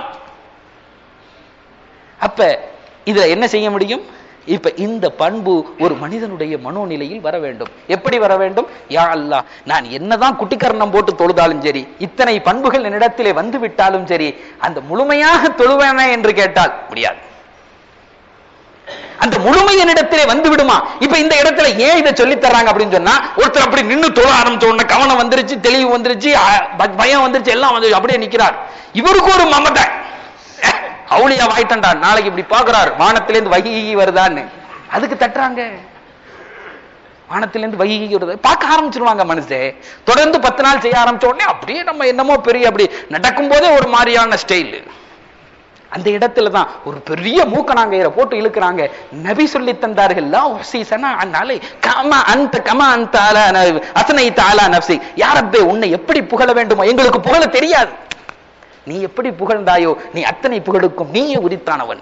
அப்ப இத என்ன செய்ய முடியும்? இப்ப இந்த பண்பு ஒரு மனிதனுடைய மனோநிலையில் வர வேண்டும். எப்படி வர வேண்டும்? யா அல்லாஹ், நான் என்னதான் குட்டிக்கரணம் போட்டு தொழுதாலும் சரி, இத்தனை பண்புகள் என்னிடத்திலே வந்து விட்டாலும் சரி, அந்த முழுமையாக தொழுவேனே என்று கேட்டால் முடியாது. அந்த முழுமை என்னிடத்திலே வந்து விடுமா? இப்ப இந்த இடத்துல ஏன் இதை சொல்லி தர்றாங்க அப்படின்னு சொன்னா, ஒருத்தர் அப்படி நின்று தொழ ஆரம்பிச்ச உடனே கவனம் வந்துருச்சு, தெளிவு வந்துருச்சு, பயம் வந்துருச்சு, எல்லாம் வந்து அப்படியே நிக்கிறார். இவருக்கு ஒரு மமதை, அவுளியா வாய்த்தண்டா, நாளைக்கு இப்படி பாக்குறாரு வானத்திலிருந்து வகி வருதான்னு, அதுக்கு தட்டுறாங்க. வானத்திலிருந்து வகி வருது பார்க்க ஆரம்பிச்சிருவாங்க. மனுஷன் தொடர்ந்து பத்து நாள் செய்ய ஆரம்பிச்ச உடனே அப்படியே நம்ம என்னமோ பெரிய அப்படி நடக்கும் போதே ஒரு மாதிரியான ஸ்டைல். அந்த இடத்துல தான் ஒரு பெரிய மூக்கனாங்கயிரை போட்டு இழுக்கிறாங்க. நபி சொல்லி தந்தார்கள், லா உஸி ஸனாஅன் அலைக் கமா அன்த கமா அன்த அலா அஸ்னைத அலா நஃப்ஸி. யா ரப்பே, உன்னை எப்படி புகழ வேண்டுமோ எங்களுக்கு புகழ தெரியாது. நீ எப்படி புகழ்ந்தாயோ நீ அத்தனை புகழுக்கும் நீயே உரித்தானவன்.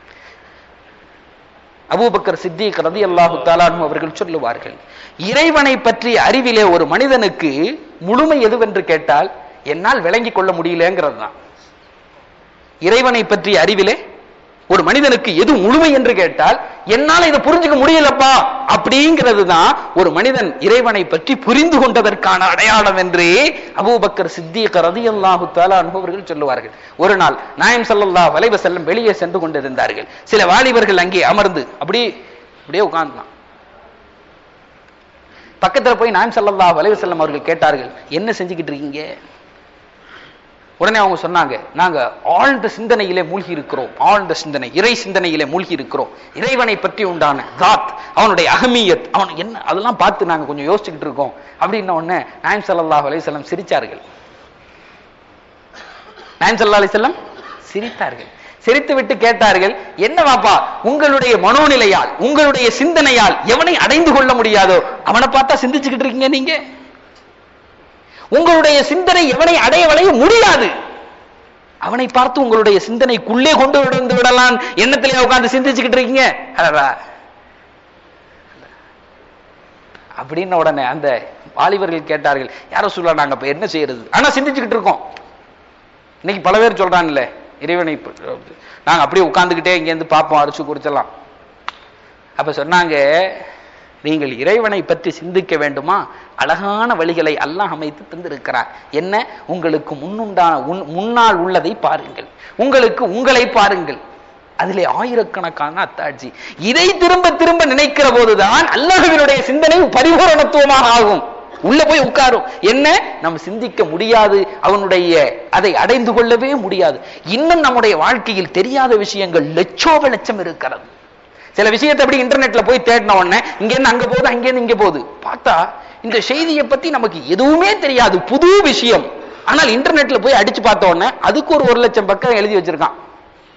அபூபக்கர் சித்திக் ரலியல்லாஹு தஆலா அன்ஹு அவர்கள் சொல்லுவார்கள், இறைவனை பற்றிய அறிவிலே ஒரு மனிதனுக்கு முழுமை எதுவென்று கேட்டால் என்னால் விளங்கிக் கொள்ள முடியலங்கிறது தான். இறைவனை பற்றிய அறிவிலே ஒரு மனிதனுக்கு எது முழுமை என்று கேட்டால் என்னால இதை புரிஞ்சுக்க முடியலப்பா அப்படிங்கிறது தான் ஒரு மனிதன் இறைவனை பற்றி புரிந்து கொண்டதற்கான அடையாளம் என்று அபூபக்கர் சித்திக் ரலியல்லாஹு தஆலா அன்ஹு அவர்கள் சொல்லுவார்கள். ஒரு நாள் நாயகம் ஸல்லல்லாஹு அலைஹி வஸல்லம் வெளியே சென்று கொண்டிருந்தார்கள். சில வாலிபர்கள் அங்கே அமர்ந்து அப்படி அப்படியே உட்கார்ந்தான். பக்கத்துல போய் நாயகம் ஸல்லல்லாஹு அலைஹி வஸல்லம் அவர்கள் கேட்டார்கள், என்ன செஞ்சுக்கிட்டு இருக்கீங்க? உடனே அவங்க சொன்னாங்க, நாங்க ஆழ்ந்த சிந்தனையிலே மூழ்கி இருக்கிறோம், ஆழ்ந்த சிந்தனை, இறை சிந்தனையிலே மூழ்கி இருக்கிறோம். இறைவனை பற்றி உண்டான தாத், அவனுடைய அஹ்மியத், அவன் என்ன அதெல்லாம் பார்த்து நாங்க கொஞ்சம் யோசிச்சுக்கிட்டு இருக்கோம் அப்படின்ன உடனே நாயகம் ஸல்லல்லாஹு அலைஹி வஸல்லம் சிரிச்சார்கள். நாயகம் ஸல்லல்லாஹு அலைஹி வஸல்லம் சிரித்தார்கள். சிரித்து விட்டு கேட்டார்கள், என்ன வாப்பா, உங்களுடைய மனோநிலையால் உங்களுடைய சிந்தனையால் எவனை அடைந்து கொள்ள முடியாதோ அவனை பார்த்தா சிந்திச்சுக்கிட்டு இருக்கீங்க நீங்க. உங்களுடைய சிந்தனை எவனை அடைய வளைய முடியாது. அவனை பார்த்து உங்களுடைய சிந்தனைக்குள்ளே கொண்டு விழுந்து விடலாம் எண்ணத்திலே உட்கார்ந்து சிந்திச்சுக்கிட்டு இருக்கீங்க அப்படின்னு உடனே அந்த வாலிபர்கள் கேட்டார்கள், யாரோ சொல்ல நாங்க இப்ப என்ன செய்யறது? ஆனா சிந்திச்சுக்கிட்டு இருக்கோம். இன்னைக்கு பல பேர் சொல்றான்ல, இறைவனை நாங்க அப்படியே உட்கார்ந்துகிட்டே இங்க இருந்து பார்ப்போம், அரிச்சு குறிச்சலாம். அப்ப சொன்னாங்க, நீங்கள் இறைவனை பற்றி சிந்திக்க வேண்டுமா? அழகான வழிகளை அல்லாஹ் அமைத்து தந்திருக்கிறார். என்ன? உங்களுக்கு முன்னுண்டான முன்னால் உள்ளதை பாருங்கள், உங்களுக்கு உங்களை பாருங்கள், அதிலே ஆயிரக்கணக்கான அத்தாட்சி. இதை திரும்ப திரும்ப நினைக்கிற போதுதான் அல்லாஹ்வினுடைய சிந்தனை பரிபூரணத்துவமாக ஆகும். உள்ள போய் உட்காரும். என்ன? நம்ம சிந்திக்க முடியாது, அவனுடைய அதை அடைந்து கொள்ளவே முடியாது. இன்னும் நம்முடைய வாழ்க்கையில் தெரியாத விஷயங்கள் லட்சோப லட்சம் இருக்கிறது. சில விஷயத்தை அப்படி இன்டர்நெட்ல போய் தேடின உடனே இங்க இருந்து அங்க போகுது, அங்க இருந்து இங்க போகுது. பார்த்தா இந்த செய்தியை பத்தி நமக்கு எதுவுமே தெரியாது, புது விஷயம். ஆனால் இன்டர்நெட்ல போய் அடிச்சு பார்த்த உடனே அதுக்கு ஒரு ஒரு லட்சம் பக்கம் எழுதி வச்சிருக்கான்.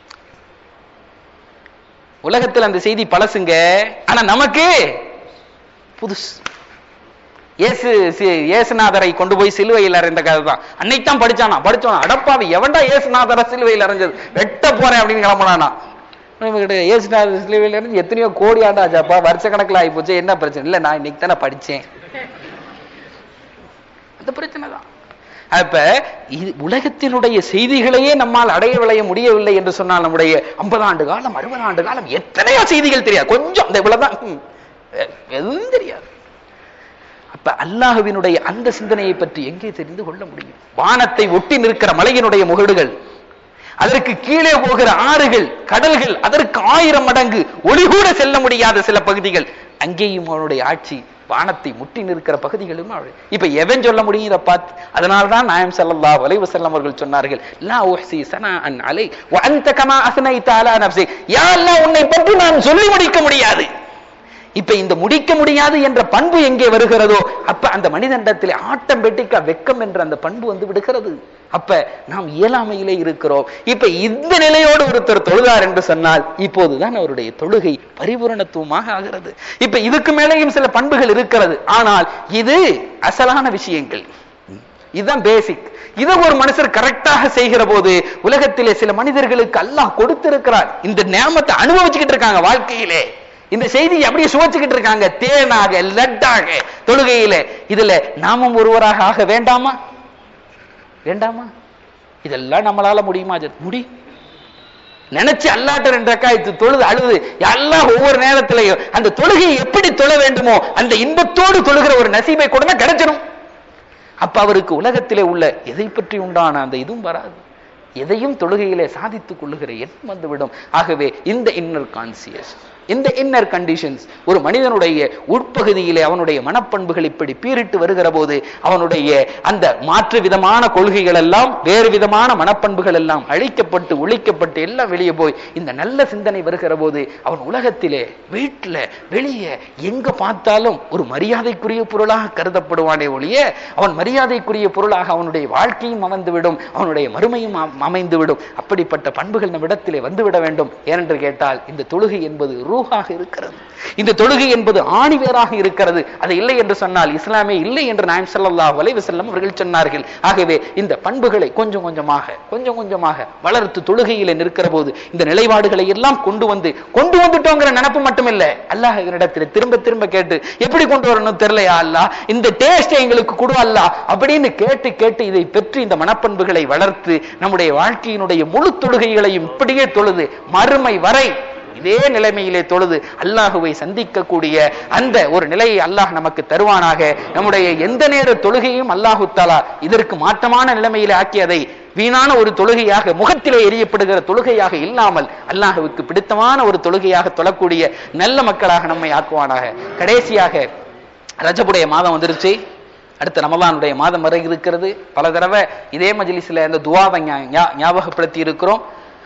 உலகத்தில் அந்த செய்தி பழசுங்க, ஆனா நமக்கு புதுசு. இயேசு இயேசுநாதரை கொண்டு போய் சிலுவையில் அறைந்த கதை தான். அன்னைக்கு தான் படிச்சானா படிச்சோம் அடப்பாவி எவன்டா இயேசுநாதரை சிலுவையில் அறைஞ்சது, வெட்ட போறேன் அப்படின்னு கிளம்பினானா. இயேசுநாதர் சிலுவையில் இருந்து எத்தனையோ கோடி ஆண்டா ஆச்சாப்பா, வருஷ கணக்கில் ஆகி போச்சு, என்ன பிரச்சனை இல்லை, நான் இன்னைக்கு தானே படிச்சேன், அந்த பிரச்சனை தான். அப்ப இது உலகத்தினுடைய செய்திகளையே நம்மால் அடைய விளைய முடியவில்லை என்று சொன்னால் நம்முடைய ஐம்பது ஆண்டு காலம் அறுபது ஆண்டு காலம் எத்தனையோ செய்திகள் தெரியாது, கொஞ்சம் இந்த இவ்வளவுதான் எதுவும் தெரியாது. அப்ப அல்லாஹ்வினுடைய அந்த சிந்தனையை பற்றி எங்கே தெரிந்து கொள்ள முடியும்? வானத்தை ஒட்டி நிற்கிற மலையினுடைய முகடுகள், அதற்கு கீழே போகிற ஆறுகள், கடல்கள், அதற்கு ஆயிரம் மடங்கு ஒளி கூட செல்ல முடியாத சில பகுதிகள், அங்கேயும் அவனுடைய ஆட்சி. வானத்தை முட்டி நிற்கிற பகுதிகளும். இப்ப எவன் சொல்ல முடியும் இதை பார்த்து? அதனால்தான் நாயம் ஸல்லல்லாஹு அலைஹி வஸல்லம் அவர்கள் சொன்னார்கள், லா உஹ்சி ஸனாஅன் அலை வ அன்த கமா அஸ்னைத அலா நஃப்ஸி. யா அல்லாஹ், உன்னை பற்றி நான் சொல்லி முடிக்க முடியாது. இப்ப இந்த முடிக்க முடியாது என்ற பண்பு எங்கே வருகிறதோ அப்ப அந்த மனிதனிடத்திலே ஆட்டோமேட்டிக்கா வெக்கம் என்ற அந்த பண்பு வந்து விடுகிறது. அப்ப நாம் இயலாமையிலே இருக்கிறோம். இப்ப இந்த நிலையோடு ஒருத்தர் தொழுதார் என்று சொன்னால் இப்போதுதான் அவருடைய தொழுகை பரிபூரணத்துவமாக ஆகிறது. இப்ப இதுக்கு மேலேயும் சில பண்புகள் இருக்கிறது. ஆனால் இது அசலான விஷயங்கள், இதுதான் பேசிக். இதை ஒரு மனுஷர் கரெக்டாக செய்கிற போது உலகத்திலே சில மனிதர்களுக்கு அல்லாஹ் கொடுத்திருக்கிறார். இந்த நியமத்தை அனுபவிச்சுக்கிட்டு இருக்காங்க வாழ்க்கையிலே. இந்த செய்தியை அப்படியே சுவைச்சுக்கிட்டு இருக்காங்க, தேனாக லட்டாக தொழுகையில. இதுல நாமும் ஒருவராக ஆக வேண்டாமா? வேண்டாமா? இதெல்லாம் நம்மளால முடியுமா? முடி நினைச்சு அல்லாட்ட ரெண்டு ரக்காயத்து தொழுது அழுது எல்லாம் ஒவ்வொரு நேரத்திலையும் அந்த தொழுகையை எப்படி தொழ வேண்டுமோ அந்த இன்பத்தோடு தொழுகிற ஒரு நசீபை கூட கிடைச்சிடும். அப்ப அவருக்கு உலகத்திலே உள்ள எதை பற்றி உண்டான அந்த இதுவும் வராது. எதையும் தொழுகையிலே சாதித்துக் கொள்ளுகிற எண்ணம் வந்துவிடும். ஆகவே இந்த இன்னர் கான்சியஸ், இந்த இன்னர் கண்டிஷன்ஸ் ஒரு மனிதனுடைய உட்பகுதியிலே அவனுடைய மனப்பண்புகள் இப்படி பீரிட்டு வருகிற போது அவனுடைய அந்த மாற்று விதமான கொள்கைகள் எல்லாம், வேறு விதமான மனப்பண்புகள் எல்லாம் அழிக்கப்பட்டு ஒழிக்கப்பட்டு எல்லாம் வெளியே போய் இந்த நல்ல சிந்தனை வருகிற போது அவன் உலகத்திலே வீட்டுல வெளியே எங்க பார்த்தாலும் ஒரு மரியாதைக்குரிய பொருளாக கருதப்படுவானே ஒழிய அவன் மரியாதைக்குரிய பொருளாக அவனுடைய வாழ்க்கையும் அமைந்துவிடும், அவனுடைய மறுமையும் அமைந்துவிடும். அப்படிப்பட்ட பண்புகள் நம் இடத்திலே வந்துவிட வேண்டும். ஏனென்று கேட்டால் இந்த தொழுகை என்பது ரூஹாக இருக்கிறது. இந்த தொழுகை என்பது ஆணிவேராக இருக்கிறது. அது இல்லை என்று சொன்னால் இஸ்லாமே இல்லை என்று நாயகம் ஸல்லல்லாஹு அலைஹி வஸல்லம் அவர்கள் சொன்னார்கள். ஆகவே இந்த பண்புகளை கொஞ்சம் கொஞ்சமாக கொஞ்சம் கொஞ்சமாக வளர்த்து தொழுகையிலே நிற்கிற போது இந்த நிலைப்பாடுகளை எல்லாம் கொண்டு வந்து கொண்டு வந்துட்டோங்கிற நினைப்பு மட்டுமில்லை, அல்லாஹ் இடத்தில் திரும்ப திரும்ப கேட்டு எப்படி கொண்டு வரணும் தெரியலையா அல்லாஹ், இந்த டேஸ்ட் எங்களுக்கு கொடு அல்லாஹ் அப்படின்னு கேட்டு கேட்டு இதை பெற்று இந்த மனப்பண்புகளை வளர்த்து நம்முடைய வாழ்க்கையினுடைய முழு தொழுகைகளையும் இப்படியே தொழுது மறுமை வரை இதே நிலைமையிலே தொழுது அல்லாஹுவை சந்திக்கக்கூடிய அந்த ஒரு நிலையை அல்லாஹ் நமக்கு தருவானாக. நம்முடைய எந்த நேர தொழுகையும் அல்லாஹு தஆலா இதற்கு மாற்றமான நிலைமையிலே ஆக்கியதை வீணான ஒரு தொழுகையாக, முகத்திலே எரியப்படுகிற தொழுகையாக இல்லாமல் அல்லாஹுவுக்கு பிடித்தமான ஒரு தொழுகையாக தொழக்கூடிய நல்ல மக்களாக நம்மை ஆக்குவானாக. கடைசியாக ரஜபுடைய மாதம் வந்துருச்சு, அடுத்த ரமலானுடைய மாதம் வரை இருக்கிறது. பல தடவை இதே மஜ்லிஸ்ல இந்த துஆவை ஞாபகப்படுத்தி இருக்கிறோம்.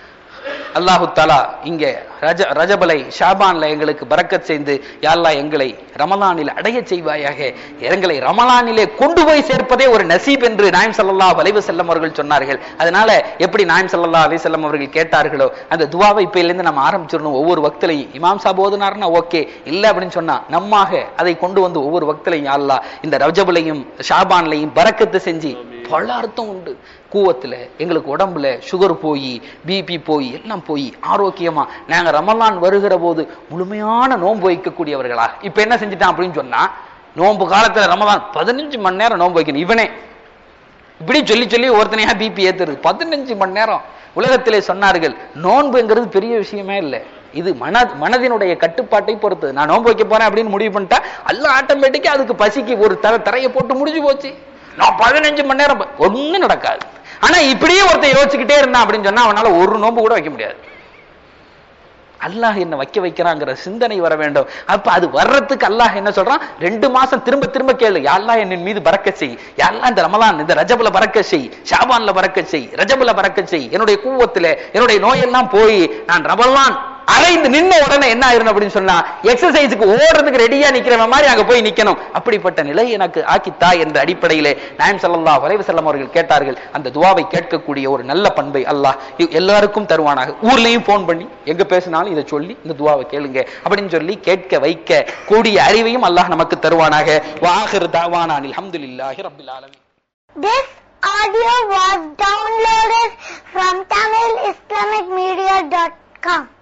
அல்லாஹு தஆலா இங்கே ரஜ ரஜபலை ஷாபான்ல எங்களுக்கு பரக்கத் செய்து யா அல்லாஹ் எங்களை ரமலானில் அடைய செய்வாயாக, எங்களை ரமலானிலே கொண்டு போய் சேர்ப்பதே ஒரு நசீப் என்று நாயகம் ஸல்லல்லாஹு அலைஹி வஸல்லம் அவர்கள் சொன்னார்கள். அதனால எப்படி நாயகம் ஸல்லல்லாஹு அலைஹி வஸல்லம் அவர்கள் கேட்டார்களோ அந்த துஆவை இப்பையிலிருந்து நம்ம ஆரம்பிச்சிடணும். ஒவ்வொரு வக்திலையும் இமாம் சாப் ஓதுனாருன்னா ஓகே, இல்லை அப்படின்னு சொன்னா நம்மாக அதை கொண்டு வந்து ஒவ்வொரு வக்திலையும் யா அல்லாஹ் இந்த ரஜபலையும் ஷாபான்லையும் பரக்கத்து செஞ்சு பல அர்த்தம் உண்டு. கூவத்துல எங்களுக்கு உடம்புல சுகர் போய் பிபி போய் எல்லாம் போய் ஆரோக்கியமா நாங்க ரமலான் வருகிற போது முழுமையான நோன்பு வைக்கக்கூடியவர்களா. இப்ப என்ன செஞ்சுட்டான் அப்படின்னு சொன்னா, நோன்பு காலத்துல ரமலான் பதினஞ்சு மணி நேரம் நோன்பு வைக்கணும். இவனே இப்படி சொல்லி சொல்லி ஒருத்தனையா பிபி ஏத்துறது பதினஞ்சு மணி நேரம். உலகத்திலே சொன்னார்கள் நோன்புங்கிறது பெரிய விஷயமே இல்லை, இது மன மனதினுடைய கட்டுப்பாட்டை பொறுத்தது. நான் நோன்பு வைக்க போறேன் அப்படின்னு முடிவு பண்ணிட்டா அல்லாஹ் ஆட்டோமேட்டிக்கா அதுக்கு பசிக்கு ஒரு தர தரையை போட்டு முடிஞ்சு போச்சு. நான் பதினஞ்சு மணி நேரம் ஒன்னும் நடக்காது. ஆனா இப்படியே ஒருத்தர் யோசிச்சுக்கிட்டே இருந்தான் அப்படின்னு சொன்னா அவனால ஒரு நோன்பு கூட வைக்க முடியாது. அல்லாஹ் என்ன வைக்க வைக்கிறாங்கிற சிந்தனை வர வேண்டும். அப்ப அது வர்றதுக்கு அல்லாஹ் என்ன சொல்றான், ரெண்டு மாசம் திரும்ப திரும்ப கேளு, யா அல்லாஹ் என் மீது பரக்கத் செய், யா அல்லாஹ் இந்த ரமலான் இந்த ரஜபுல பரக்கத் செய், ஷாபான்ல பரக்கத் செய், ரஜபுல பரக்கத் செய், என்னுடைய கூவத்திலே என்னுடைய நோயெல்லாம் போய் நான் ரமலான் அரைந்து நின்ன உடனே என்ன ஆயிரும் அப்படின்னு சொன்னா எக்ஸசைஸுக்கு ஓடுறதுக்கு ரெடியா நிக்கிறவன் மாதிரி அங்க போய் நிக்கணும். அப்படிப்பட்ட நிலை எனக்கு ஆக்கித்தா என்ற அடிப்படையிலே நாயகம் ஸல்லல்லாஹு அலைஹி வஸல்லம் அவர்கள் கேட்டார்கள். அந்த துஆவை கேட்கக்கூடிய ஒரு நல்ல பண்பை அல்லாஹ் எல்லாருக்கும் தருவானாக. ஊர்லயும் போன் பண்ணி எங்க பேசினாலும் இதை சொல்லி இந்த துஆவை கேளுங்க அப்படின்னு சொல்லி கேட்க வைக்க கூடிய அறிவையும் அல்லாஹ் நமக்கு தருவானாக. வ ஆகிரு தஅவானா அல்ஹம்துலில்லாஹி ரப்பில் ஆலமீன். This audio was downloaded from Tamil Islamic Media dot com.